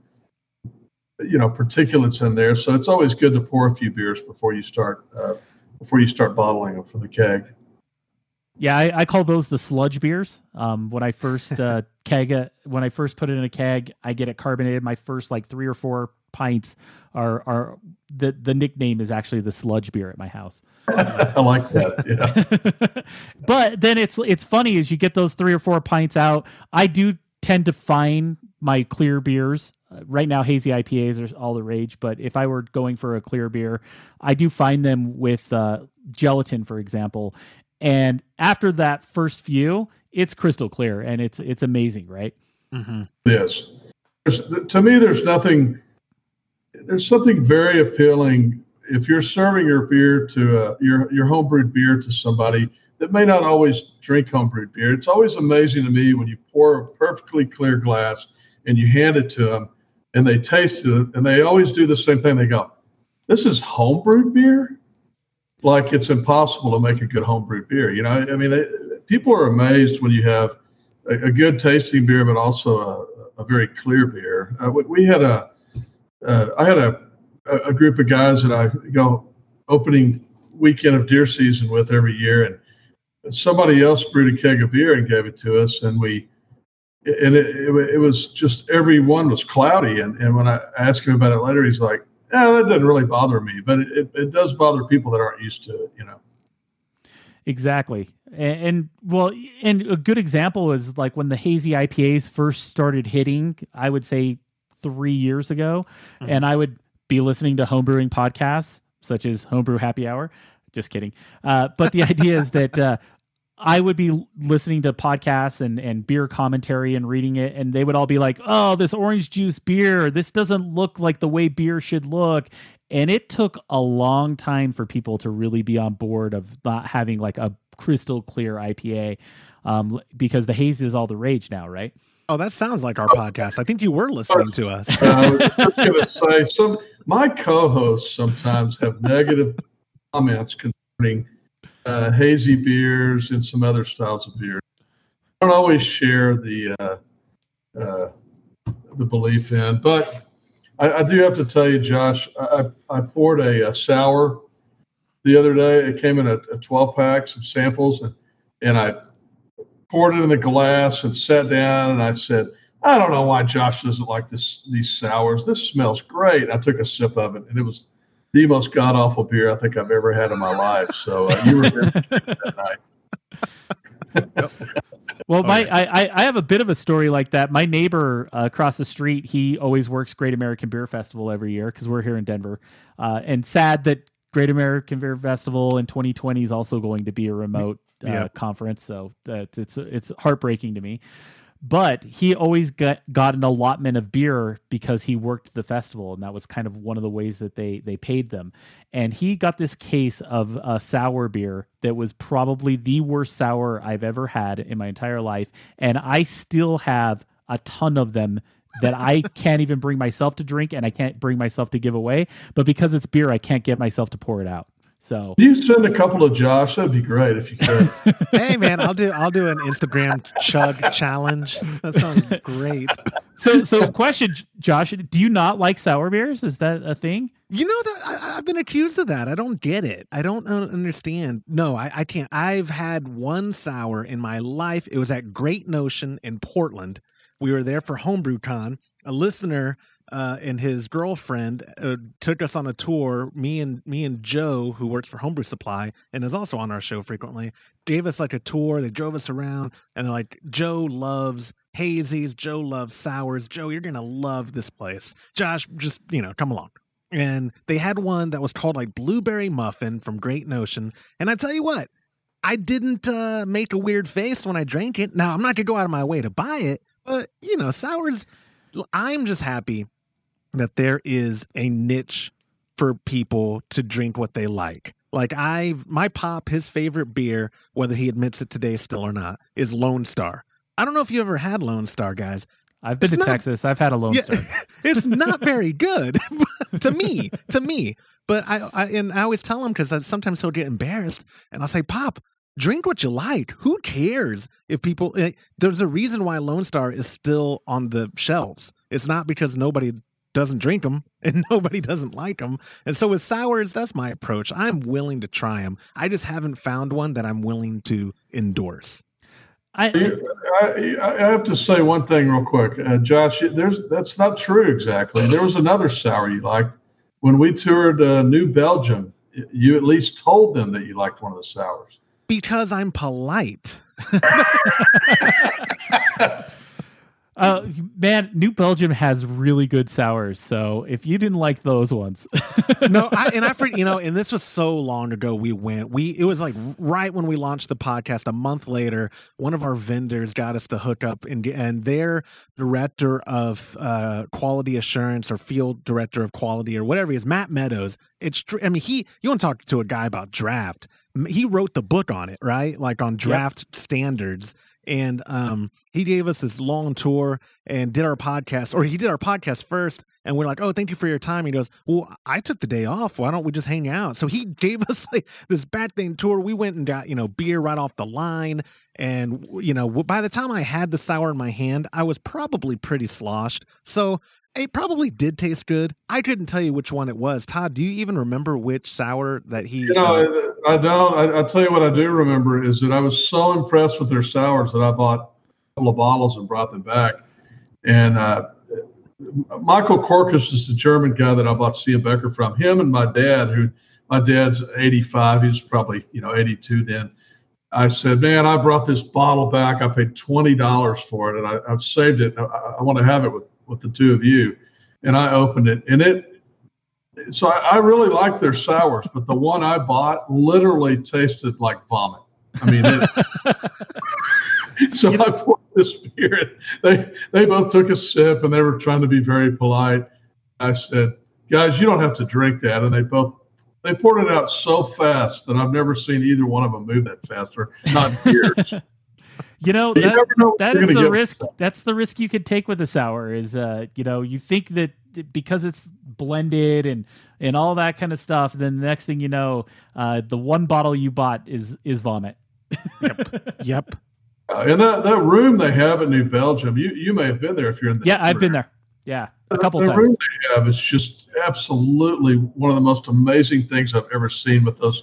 you know, particulates in there. So it's always good to pour a few beers before you start uh, before you start bottling them for the keg. Yeah, I, I call those the sludge beers. Um, when I first uh, keg, it, when I first put it in a keg, I get it carbonated. My first like three or four pints are are the the nickname is actually the sludge beer at my house. I like that. Yeah. But then it's it's funny as you get those three or four pints out. I do tend to find my clear beers. Uh, right now, hazy I P As are all the rage. But if I were going for a clear beer, I do find them with uh, gelatin, for example. And after that first few, it's crystal clear and it's it's amazing, right? Mm-hmm. Yes. There's, to me, there's nothing. There's something very appealing if you're serving your beer to uh, your your homebrewed beer to somebody that may not always drink homebrewed beer. It's always amazing to me when you pour a perfectly clear glass and you hand it to them and they taste it, and they always do the same thing. They go, "This is homebrewed beer." Like it's impossible to make a good homebrewed beer. You know, I mean, it, people are amazed when you have a, a good tasting beer, but also a, a very clear beer. Uh, we, we had a, uh, I had a, a group of guys that I go opening weekend of deer season with every year, and somebody else brewed a keg of beer and gave it to us, and we, and it, it, it was just every one was cloudy. And, and when I asked him about it later, he's like, "Yeah, that doesn't really bother me, but it, it, it does bother people that aren't used to it, you know." Exactly. And, and well, and a good example is like when the hazy I P As first started hitting, I would say three years ago, mm-hmm. and I would be listening to homebrewing podcasts such as Homebrew Happy Hour. Just kidding. Uh, but the idea is that uh, I would be listening to podcasts and, and beer commentary and reading it, and they would all be like, oh, this orange juice beer, this doesn't look like the way beer should look. And it took a long time for people to really be on board of not having like a crystal clear I P A, um, because the haze is all the rage now, right? Oh, that sounds like our podcast. I think you were listening to us. uh, I was just going to say, some my co-hosts sometimes have negative comments concerning uh, hazy beers and some other styles of beer. I don't always share the uh, uh, the belief in, but I, I do have to tell you, Josh, I, I poured a, a sour the other day. It came in a, a twelve pack, some samples, and, and I poured it in the glass and sat down, and I said, I don't know why Josh doesn't like this these sours. This smells great. I took a sip of it, and it was the most god-awful beer I think I've ever had in my life. So uh, you were there that night. Well, my I, I have a bit of a story like that. My neighbor uh, across the street, he always works Great American Beer Festival every year because we're here in Denver. Uh, and sad that Great American Beer Festival in twenty twenty is also going to be a remote uh, yeah. conference. So that it's it's heartbreaking to me. But he always got, got an allotment of beer because he worked the festival, and that was kind of one of the ways that they they paid them. And he got this case of a sour beer that was probably the worst sour I've ever had in my entire life, and I still have a ton of them that I can't even bring myself to drink, and I can't bring myself to give away. But because it's beer, I can't get myself to pour it out. So you send a couple of Josh, that'd be great if you could. Hey man, I'll do I'll do an Instagram chug challenge. That sounds great. So so question, Josh, do you not like sour beers? Is that a thing? You know that I, I've been accused of that. I don't get it. I don't understand. No, I, I can't. I've had one sour in my life. It was at Great Notion in Portland. We were there for HomebrewCon. A listener uh, and his girlfriend uh, took us on a tour. Me and me and Joe, who works for Homebrew Supply and is also on our show frequently, gave us like a tour. They drove us around, and they're like, Joe loves hazies. Joe loves sours. Joe, you're gonna love this place. Josh, just you know, come along. And they had one that was called like Blueberry Muffin from Great Notion. And I tell you what, I didn't uh, make a weird face when I drank it. Now I'm not gonna go out of my way to buy it, but you know, sours. I'm just happy that there is a niche for people to drink what they like. Like I, my pop, his favorite beer, whether he admits it today still or not, is Lone Star. I don't know if you ever had Lone Star, guys. I've been it's to not, Texas. I've had a Lone yeah, Star. It's not very good to me, to me. But I, I and I always tell him because sometimes he'll get embarrassed, and I'll say, Pop, drink what you like. Who cares if people? Eh, there's a reason why Lone Star is still on the shelves. It's not because nobody doesn't drink them and nobody doesn't like them. And so with sours, that's my approach. I'm willing to try them. I just haven't found one that I'm willing to endorse. I, I, I have to say one thing real quick, uh, Josh. There's that's not true exactly. There was another sour you liked when we toured uh, New Belgium. You at least told them that you liked one of the sours. Because I'm polite. Uh, man, New Belgium has really good sours. So if you didn't like those ones, no, I, and I, you know, and this was so long ago. We went, we, it was like right when we launched the podcast. A month later, one of our vendors got us to hook up, and and their director of uh, quality assurance or field director of quality or whatever he is, Matt Meadows. It's, I mean, he, you want to talk to a guy about draft? He wrote the book on it, right? Like on draft yep. standards. And um, he gave us this long tour and did our podcast, or he did our podcast first. And we're like, oh, thank you for your time. He goes, well, I took the day off. Why don't we just hang out? So he gave us like this back thing tour. We went and got, you know, beer right off the line. And, you know, by the time I had the sour in my hand, I was probably pretty sloshed. So it probably did taste good. I couldn't tell you which one it was. Todd, do you even remember which sour that he... You know, uh, I, I don't. I, I'll tell you what I do remember is that I was so impressed with their sours that I bought a couple of bottles and brought them back. And uh, Michael Korkus is the German guy that I bought Sia Becker from. Him and my dad, who my dad's eighty-five. He was probably, you know, eighty-two then. I said, man, I brought this bottle back. I paid twenty dollars for it, and I, I've saved it. I, I want to have it with, with the two of you. And I opened it, and it, so I, I really like their sours, but the one I bought literally tasted like vomit. I mean, it, so I poured this beer, and they, they both took a sip, and they were trying to be very polite. I said, guys, you don't have to drink that. And they both, they poured it out so fast that I've never seen either one of them move that fast for not years. You know, you that, never know that is the risk. That's the risk you could take with a sour is, uh, you know, you think that because it's blended and, and all that kind of stuff, then the next thing you know, uh, the one bottle you bought is, is vomit. Yep. Yep. Uh, and that, that room they have in New Belgium, you, you may have been there if you're in the Yeah, I've been there. Yeah, a couple the times. The room they have is just absolutely one of the most amazing things I've ever seen with those.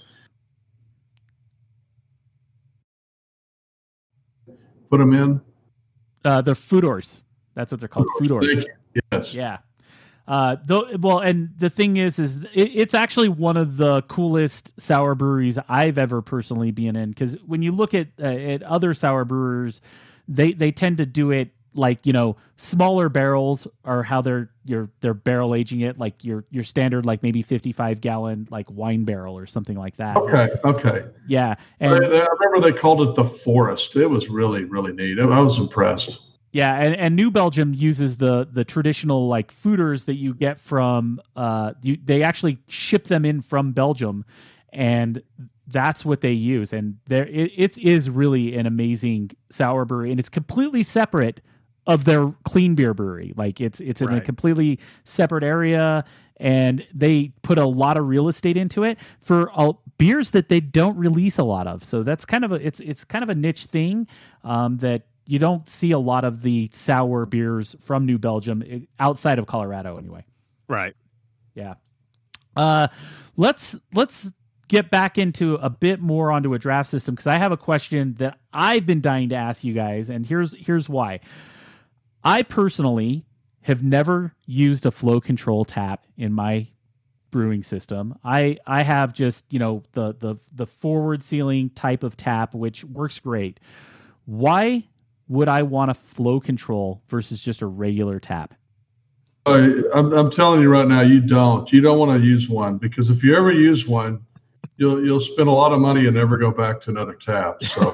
Put them in? Uh, they're Foodors. That's what they're called, Foodors. Yes. Yeah. Uh, though, well, and the thing is, is it, it's actually one of the coolest sour breweries I've ever personally been in. Because when you look at uh, at other sour brewers, they they tend to do it like, you know, smaller barrels are how they're you're they're barrel aging it, like your your standard like maybe fifty-five gallon like wine barrel or something like that. Okay. Okay. Yeah. And I, I remember they called it the Forest. It was really really neat. I was impressed. Yeah, and, and New Belgium uses the the traditional like fooders that you get from uh you they actually ship them in from Belgium, and that's what they use. And there it, it is really an amazing sour brewery, and it's completely separate of their clean beer brewery. Like it's it's in Right. a completely separate area, and they put a lot of real estate into it for uh, beers that they don't release a lot of. So that's kind of a it's it's kind of a niche thing um, that you don't see a lot of the sour beers from New Belgium outside of Colorado anyway. Right. Yeah. Uh, let's let's get back into a bit more onto a draft system, because I have a question that I've been dying to ask you guys, and here's here's why. I personally have never used a flow control tap in my brewing system. I I have just, you know, the the the forward sealing type of tap, which works great. Why would I want a flow control versus just a regular tap? I, I'm, I'm telling you right now, you don't. You don't want to use one, because if you ever use one, you'll you'll spend a lot of money and never go back to another tap. So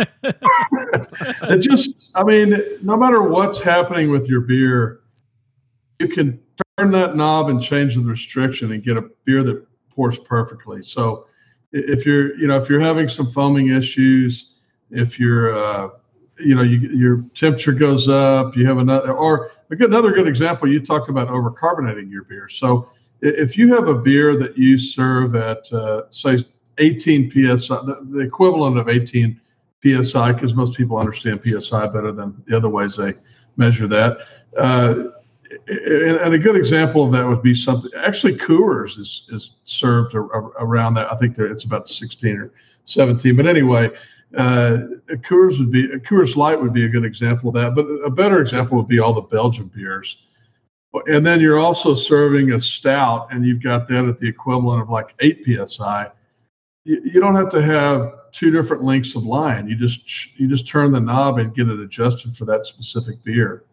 it just, I mean, no matter what's happening with your beer, you can turn that knob and change the restriction and get a beer that pours perfectly. So if you're, you know, if you're having some foaming issues, if you're, uh, you know, you, your temperature goes up, you have another, or a good, another good example, you talked about overcarbonating your beer. So if you have a beer that you serve at, uh, say, eighteen P S I, the, the equivalent of eighteen P S I, because most people understand P S I better than the other ways they measure that. Uh, and, and a good example of that would be something, actually Coors is, is served a, a, around that. I think it's about sixteen or seventeen. But anyway, uh, a Coors would be, a Coors Light would be a good example of that. But a better example would be all the Belgian beers. And then you're also serving a stout, and you've got that at the equivalent of like eight P S I. You, you don't have to have two different lengths of line. You just you just turn the knob and get it adjusted for that specific beer.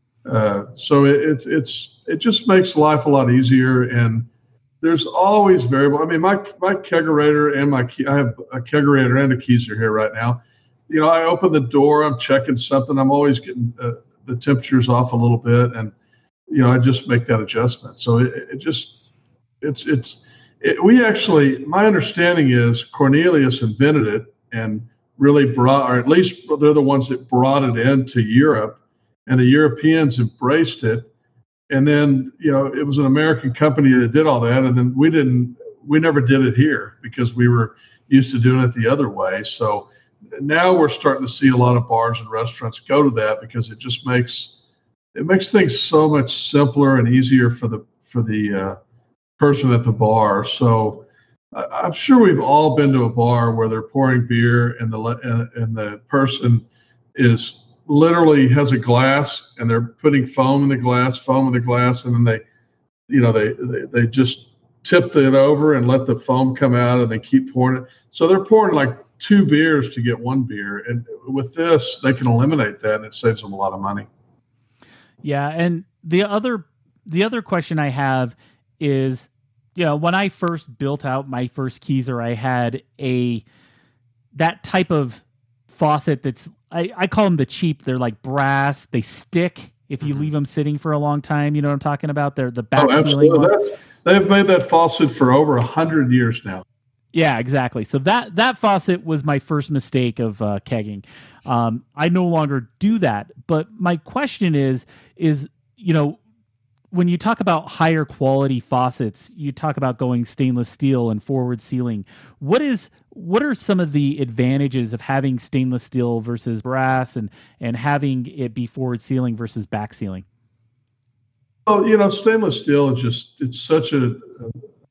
Uh, so it, it's it's it just makes life a lot easier. And there's always variable. I mean, my my kegerator and my key, I have a kegerator and a Keyser here right now. You know, I open the door, I'm checking something. I'm always getting uh, the temperatures off a little bit, and you know, I just make that adjustment. So it, it just, it's, it's, it, we actually, my understanding is Cornelius invented it and really brought, or at least they're the ones that brought it into Europe, and the Europeans embraced it. And then, you know, it was an American company that did all that. And then we didn't, we never did it here because we were used to doing it the other way. So now we're starting to see a lot of bars and restaurants go to that, because it just makes, it makes things so much simpler and easier for the for the uh, person at the bar. So uh, I'm sure we've all been to a bar where they're pouring beer, and the and, and the person is literally has a glass, and they're putting foam in the glass, foam in the glass, and then they, you know, they they, they just tip it over and let the foam come out, and they keep pouring it. So they're pouring like two beers to get one beer. And with this, they can eliminate that, and it saves them a lot of money. Yeah, and the other the other question I have is, you know, when I first built out my first Keezer, I had a that type of faucet that's I, I call them the cheap. They're like brass. They stick if you leave them sitting for a long time. You know what I'm talking about? They're the back oh, sealing ones. That's, they've made that faucet for over a hundred years now. Yeah, exactly. So that that faucet was my first mistake of uh, kegging. Um, I no longer do that. But my question is, is you know, when you talk about higher quality faucets, you talk about going stainless steel and forward sealing. What is what are some of the advantages of having stainless steel versus brass, and and having it be forward sealing versus back sealing? Well, you know, stainless steel is just it's such a, a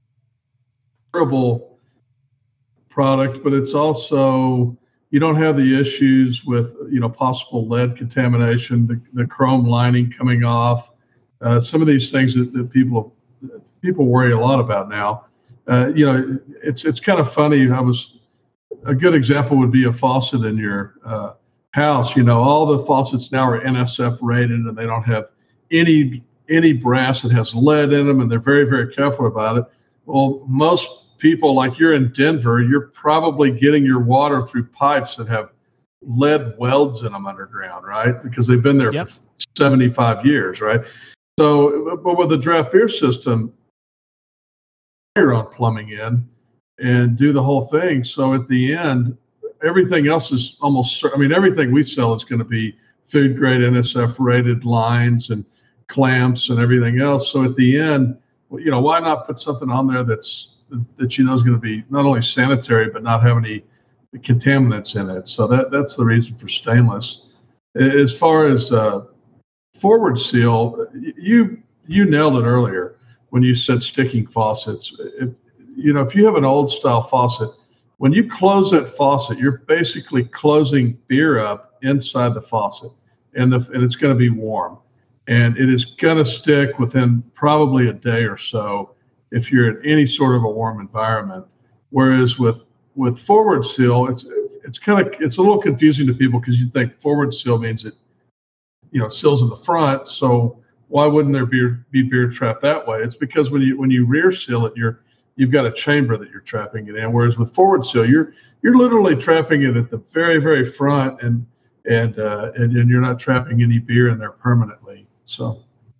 durable product, but it's also, you don't have the issues with, you know, possible lead contamination, the, the chrome lining coming off, uh, some of these things that, that people people worry a lot about now. Uh, you know, it's it's kind of funny. I was a good example would be a faucet in your uh, house. You know, all the faucets now are N S F rated, and they don't have any any brass that has lead in them, and they're very very careful about it. Well, most people, like you're in Denver, you're probably getting your water through pipes that have lead welds in them underground, right? Because they've been there yep. for seventy-five years, right? So, but with the draft beer system, you're on plumbing in and do the whole thing. So at the end, everything else is almost, I mean, everything we sell is going to be food grade N S F rated lines and clamps and everything else. So at the end, you know, why not put something on there that's that you know is going to be not only sanitary but not have any contaminants in it. So that that's the reason for stainless. As far as uh, forward seal, you you nailed it earlier when you said sticking faucets. If, you know, if you have an old style faucet, when you close that faucet, you're basically closing beer up inside the faucet, and the and it's going to be warm, and it is going to stick within probably a day or so if you're in any sort of a warm environment. Whereas with with forward seal, it's it's kind of it's a little confusing to people because you think forward seal means it, you know, seals in the front. So why wouldn't there be be beer trapped that way? It's because when you when you rear seal it, you're you've got a chamber that you're trapping it in. Whereas with forward seal, you're you're literally trapping it at the very very front, and and uh, and, and you're not trapping any beer in there permanently. So.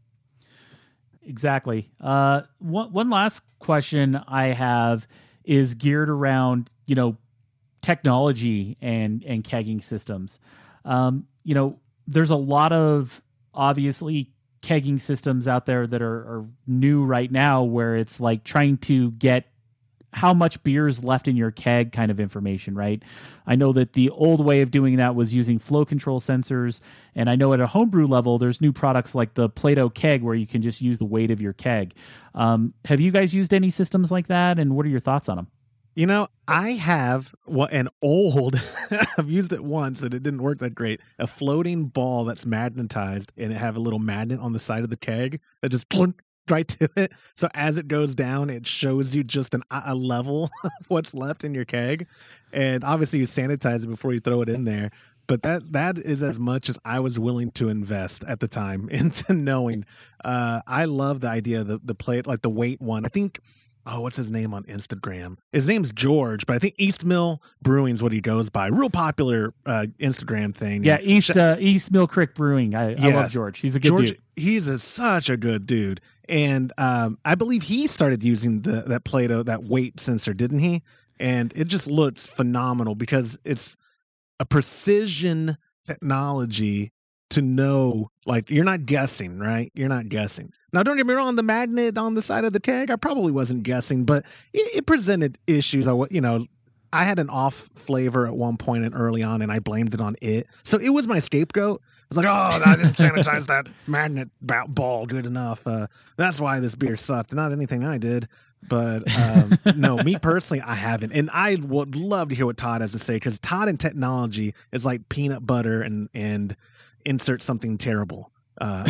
Exactly. Uh, one one last question I have is geared around, you know, technology and and kegging systems. Um, you know, there's a lot of obviously kegging systems out there that are, are new right now, where it's like trying to get how much beer is left in your keg kind of information, right? I know that the old way of doing that was using flow control sensors. And I know at a homebrew level, there's new products like the Plato keg where you can just use the weight of your keg. Um, have you guys used any systems like that? And what are your thoughts on them? You know, I have what an old, I've used it once and it didn't work that great. A floating ball that's magnetized, and it have a little magnet on the side of the keg that just plunk right to it. So as it goes down, it shows you just an, a level of what's left in your keg. And obviously you sanitize it before you throw it in there. But that that is as much as I was willing to invest at the time into knowing. Uh, I love the idea of the, the plate, like the weight one. I think, oh, what's his name on Instagram? His name's George, but I think East Mill Brewing is what he goes by. Real popular uh, Instagram thing. Yeah, East uh, East Mill Creek Brewing. I, yes. I love George. He's a good George, dude. He's a, such a good dude. And um, I believe he started using the that Plato, that weight sensor, didn't he? And it just looks phenomenal because it's a precision technology to know, like, you're not guessing, right? You're not guessing. Now, don't get me wrong, the magnet on the side of the keg, I probably wasn't guessing, but it, it presented issues. I, you know, I had an off flavor at one point and early on, and I blamed it on it. So it was my scapegoat. I was like, oh, I didn't sanitize that magnet ball good enough. Uh, that's why this beer sucked. Not anything I did. But um, no, me personally, I haven't. And I would love to hear what Todd has to say, because Todd in technology is like peanut butter and, and insert something terrible. Uh,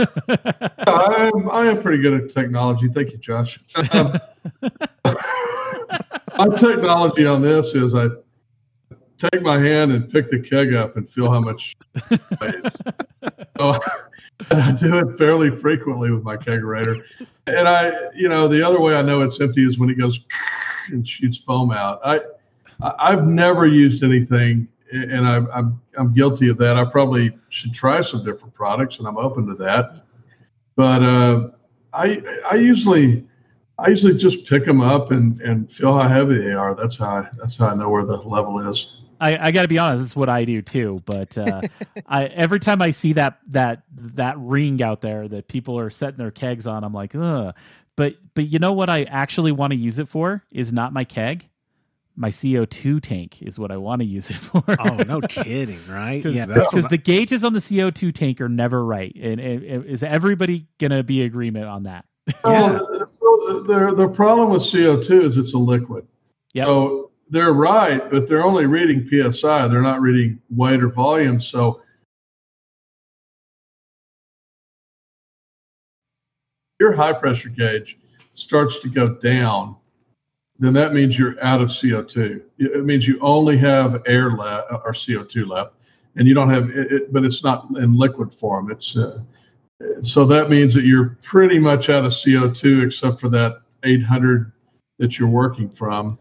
I, am, I am pretty good at technology. Thank you, Josh. Um, my technology on this is I take my hand and pick the keg up and feel how much it weighs. So I do it fairly frequently with my kegerator. And I, you know, the other way I know it's empty is when it goes and shoots foam out. I, I've never used anything, and I, I'm I'm guilty of that. I probably should try some different products, and I'm open to that. But uh, I I usually I usually just pick them up and, and feel how heavy they are. That's how I, that's how I know where the level is. I, I got to be honest, it's what I do too. But uh, I every time I see that that that ring out there that people are setting their kegs on, I'm like, ugh. But but you know what I actually want to use it for is not my keg. My C O two tank is what I want to use it for. Oh, no kidding, right? Cause, yeah, because the gauges on the C O two tank are never right. And, and, and is everybody going to be agreement on that? Yeah. Well, the, the problem with C O two is it's a liquid. Yep. So they're right, but they're only reading P S I. They're not reading weight or volume. So your high pressure gauge starts to go down, then that means you're out of C O two. It means you only have air left or C O two left, and you don't have it, but it's not in liquid form. It's uh, so that means that you're pretty much out of C O two except for that eight hundred that you're working from.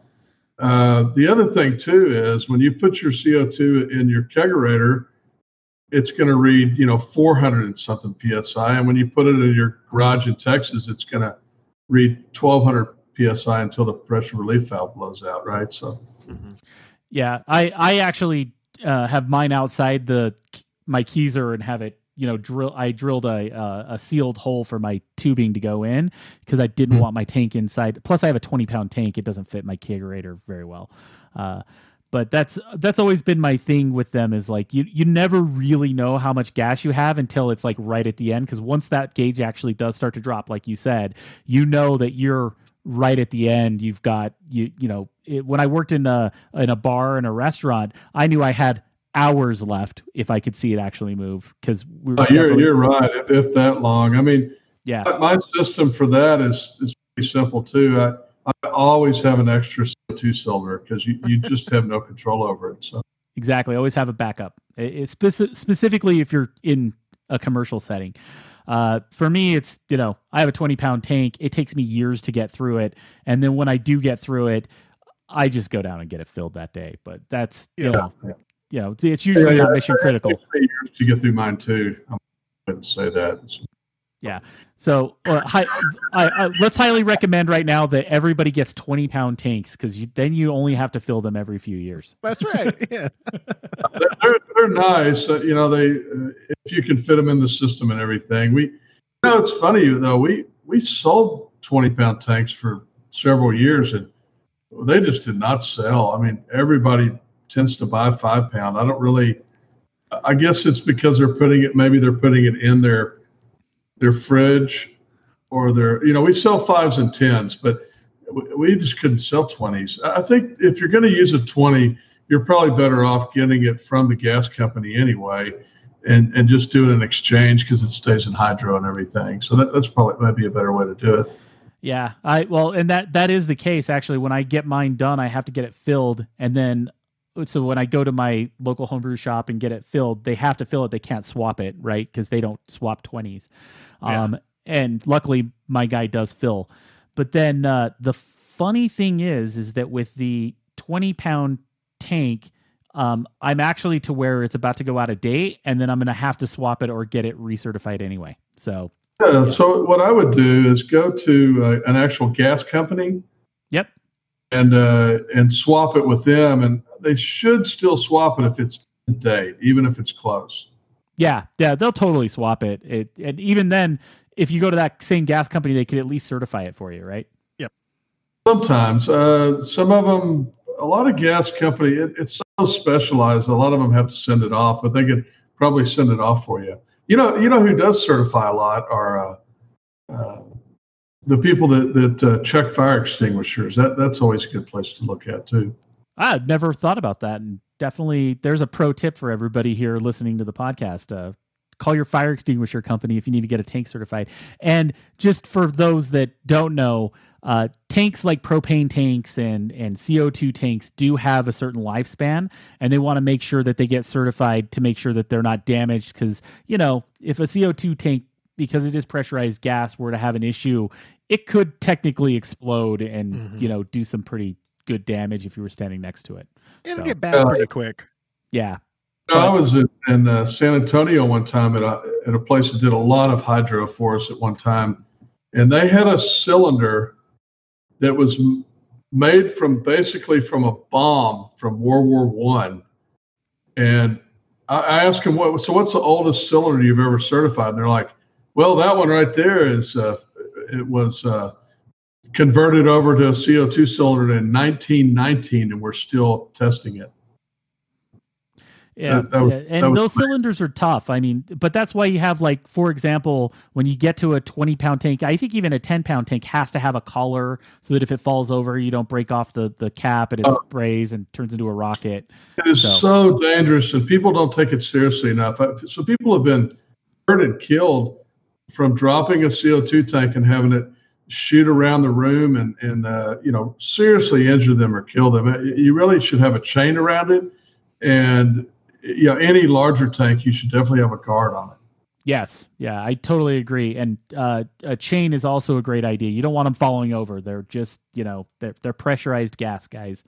Uh, the other thing too is when you put your C O two in your kegerator, it's going to read, you know, four hundred and something P S I. And when you put it in your garage in Texas, it's going to read twelve hundred P S I until the pressure relief valve blows out. Right. So, mm-hmm. yeah, I, I actually uh, have mine outside the, my Keyser and have it, you know, drill. I drilled a, uh, a sealed hole for my tubing to go in because I didn't mm-hmm. want my tank inside. Plus I have a twenty pound tank. It doesn't fit my kegerator very well. Uh, But that's that's always been my thing with them is like you you never really know how much gas you have until it's like right at the end, because once that gauge actually does start to drop, like you said, you know that you're right at the end. You've got you you know it, when I worked in a in a bar and a restaurant, I knew I had hours left if I could see it actually move because we were oh, you're you're right if, if that long. I mean, yeah, my system for that is is pretty simple too. I, I always have an extra C O two cylinder because you, you just have no control over it. So exactly, always have a backup. It, it's speci- specifically if you're in a commercial setting. Uh, for me, it's you know I have a twenty pound tank. It takes me years to get through it, and then when I do get through it, I just go down and get it filled that day. But that's you yeah, know yeah. you know it's usually yeah, not yeah. mission critical. It takes me years to get through mine too. I wouldn't say that. It's, Yeah. So uh, hi, I, I, let's highly recommend right now that everybody gets twenty pound tanks because you, then you only have to fill them every few years. That's right. Yeah. they're, they're nice. Uh, you know, they uh, if you can fit them in the system and everything. We, you know, it's funny though. We we sold twenty pound tanks for several years and they just did not sell. I mean, everybody tends to buy five pound. I don't really. I guess it's because they're putting it. Maybe they're putting it in their. their fridge or their, you know, we sell fives and tens, but we just couldn't sell twenties. I think if you're going to use a twenty, you're probably better off getting it from the gas company anyway and, and just doing an exchange because it stays in hydro and everything. So that, that's probably maybe a better way to do it. Yeah. I, well, and that, that is the case. Actually, when I get mine done, I have to get it filled. And then, so when I go to my local homebrew shop and get it filled, they have to fill it. They can't swap it, right? Because they don't swap twenties. Um, yeah. And luckily, my guy does fill. But then uh, the funny thing is, is that with the twenty pound tank, um, I'm actually to where it's about to go out of date, and then I'm going to have to swap it or get it recertified anyway. So, yeah, yeah. So what I would do is go to uh, an actual gas company. Yep. And uh, and swap it with them, and they should still swap it if it's in date, even if it's close. Yeah, yeah, they'll totally swap it. It and even then, if you go to that same gas company, they could at least certify it for you, right? Yep. Sometimes, uh, some of them, a lot of gas company, it, it's so specialized. A lot of them have to send it off, but they could probably send it off for you. You know, you know who does certify a lot are. Uh, uh, The people that that uh, check fire extinguishers, that that's always a good place to look at too. I've never thought about that, and definitely there's a pro tip for everybody here listening to the podcast. Uh, call your fire extinguisher company if you need to get a tank certified. And just for those that don't know, uh, tanks like propane tanks and, and C O two tanks do have a certain lifespan, and they want to make sure that they get certified to make sure that they're not damaged. Because, you know, if a C O two tank, because it is pressurized gas, were to have an issue, it could technically explode and, mm-hmm. you know, do some pretty good damage if you were standing next to it. It'll so, get bad pretty quick. Yeah. No, I was in, in uh, San Antonio one time at a, at a place that did a lot of hydro for us at one time. And they had a cylinder that was m- made from basically from a bomb from World War One. And I, I asked them, what, so what's the oldest cylinder you've ever certified? And they're like, well, that one right there is, uh, it was uh, converted over to a C O two cylinder in nineteen nineteen, and we're still testing it. Yeah, that, that was, and those funny. Cylinders are tough. I mean, but that's why you have, like, for example, when you get to a twenty pound tank, I think even a ten pound tank has to have a collar so that if it falls over, you don't break off the, the cap and it oh. sprays and turns into a rocket. It is so. so dangerous, and people don't take it seriously enough. So people have been hurt and killed from dropping a C O two tank and having it shoot around the room and, and uh, you know, seriously injure them or kill them. You really should have a chain around it, and you know, any larger tank, you should definitely have a guard on it. Yes. Yeah, I totally agree. And uh, a chain is also a great idea. You don't want them falling over. They're just, you know, they're, they're pressurized gas guys.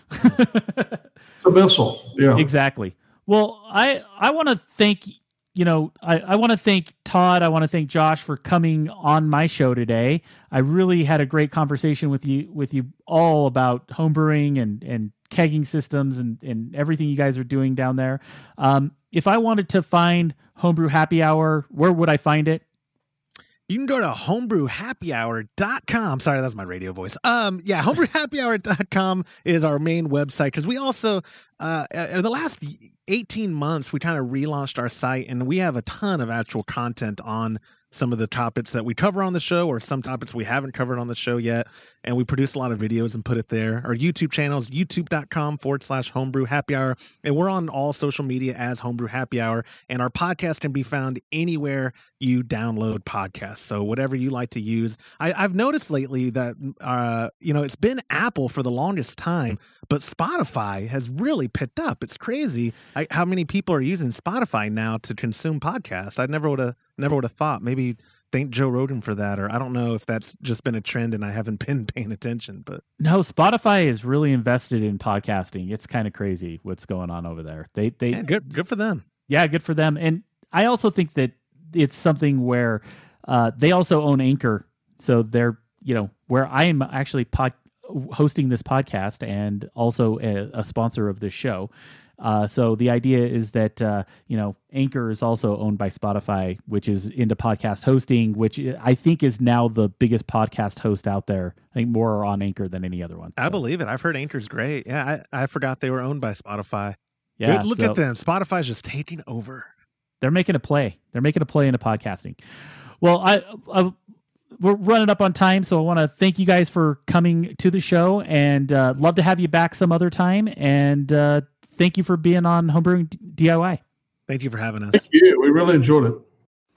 It's a missile. Yeah, exactly. Well, I, I want to thank, you know, I, I want to thank Todd. I want to thank Josh for coming on my show today. I really had a great conversation with you, with you all about homebrewing and, and kegging systems and, and everything you guys are doing down there. Um, if I wanted to find Homebrew Happy Hour, where would I find it? You can go to homebrew happy hour dot com. Sorry, that's my radio voice. Um, yeah, homebrew happy hour dot com is our main website, because we also, uh, in the last eighteen months, we kind of relaunched our site, and we have a ton of actual content on some of the topics that we cover on the show, or some topics we haven't covered on the show yet. And we produce a lot of videos and put it there. Our YouTube channel is youtube.com forward slash homebrew happy hour. And we're on all social media as Homebrew Happy Hour. And our podcast can be found anywhere you download podcasts. So whatever you like to use. I, I've noticed lately that, uh, you know, it's been Apple for the longest time, but Spotify has really picked up. It's crazy I, how many people are using Spotify now to consume podcasts. I never would have never would have thought. Maybe thank Joe Rogan for that, or I don't know if that's just been a trend and I haven't been paying attention. But no, Spotify is really invested in podcasting. It's kind of crazy what's going on over there. They they yeah, good good for them. Yeah, good for them. And I also think that it's something where uh, they also own Anchor, so they're, you know, where I am actually pod- hosting this podcast and also a, a sponsor of this show. Uh, so the idea is that, uh, you know, Anchor is also owned by Spotify, which is into podcast hosting, which I think is now the biggest podcast host out there. I think more on Anchor than any other one. So. I believe it. I've heard Anchor's great. Yeah, I, I forgot they were owned by Spotify. Yeah, look so at them. Spotify's just taking over. They're making a play. They're making a play into podcasting. Well, I, I we're running up on time, so I want to thank you guys for coming to the show, and uh, love to have you back some other time. And uh, thank you for being on Homebrewing D I Y. Thank you for having us. Thank you. We really enjoyed it.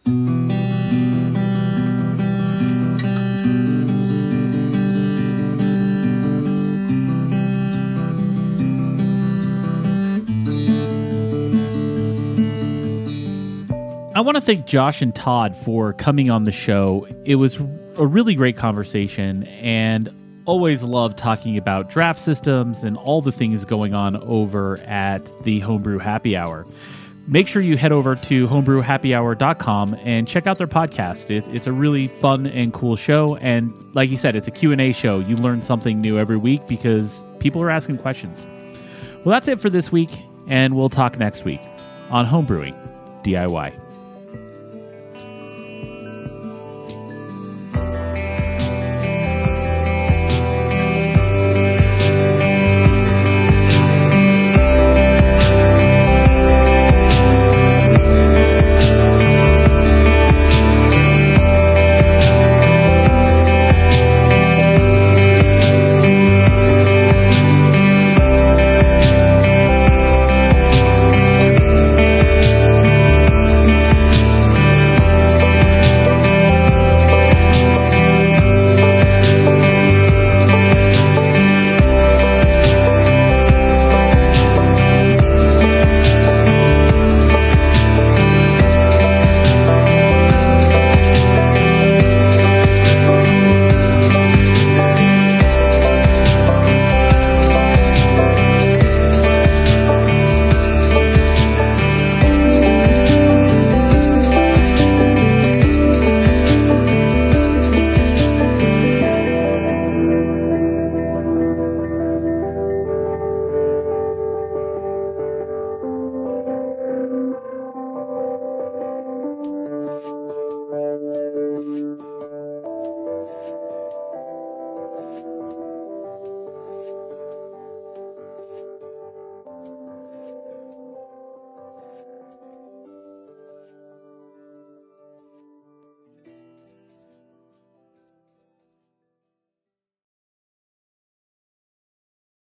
I want to thank Josh and Todd for coming on the show. It was a really great conversation, and always love talking about draft systems and all the things going on over at the Homebrew Happy Hour. Make sure you head over to homebrew happy hour dot com and check out their podcast. It's, it's a really fun and cool show, and like you said, it's a Q and A show. You learn something new every week because people are asking questions. Well, that's it for this week, and we'll talk next week on Homebrewing D I Y.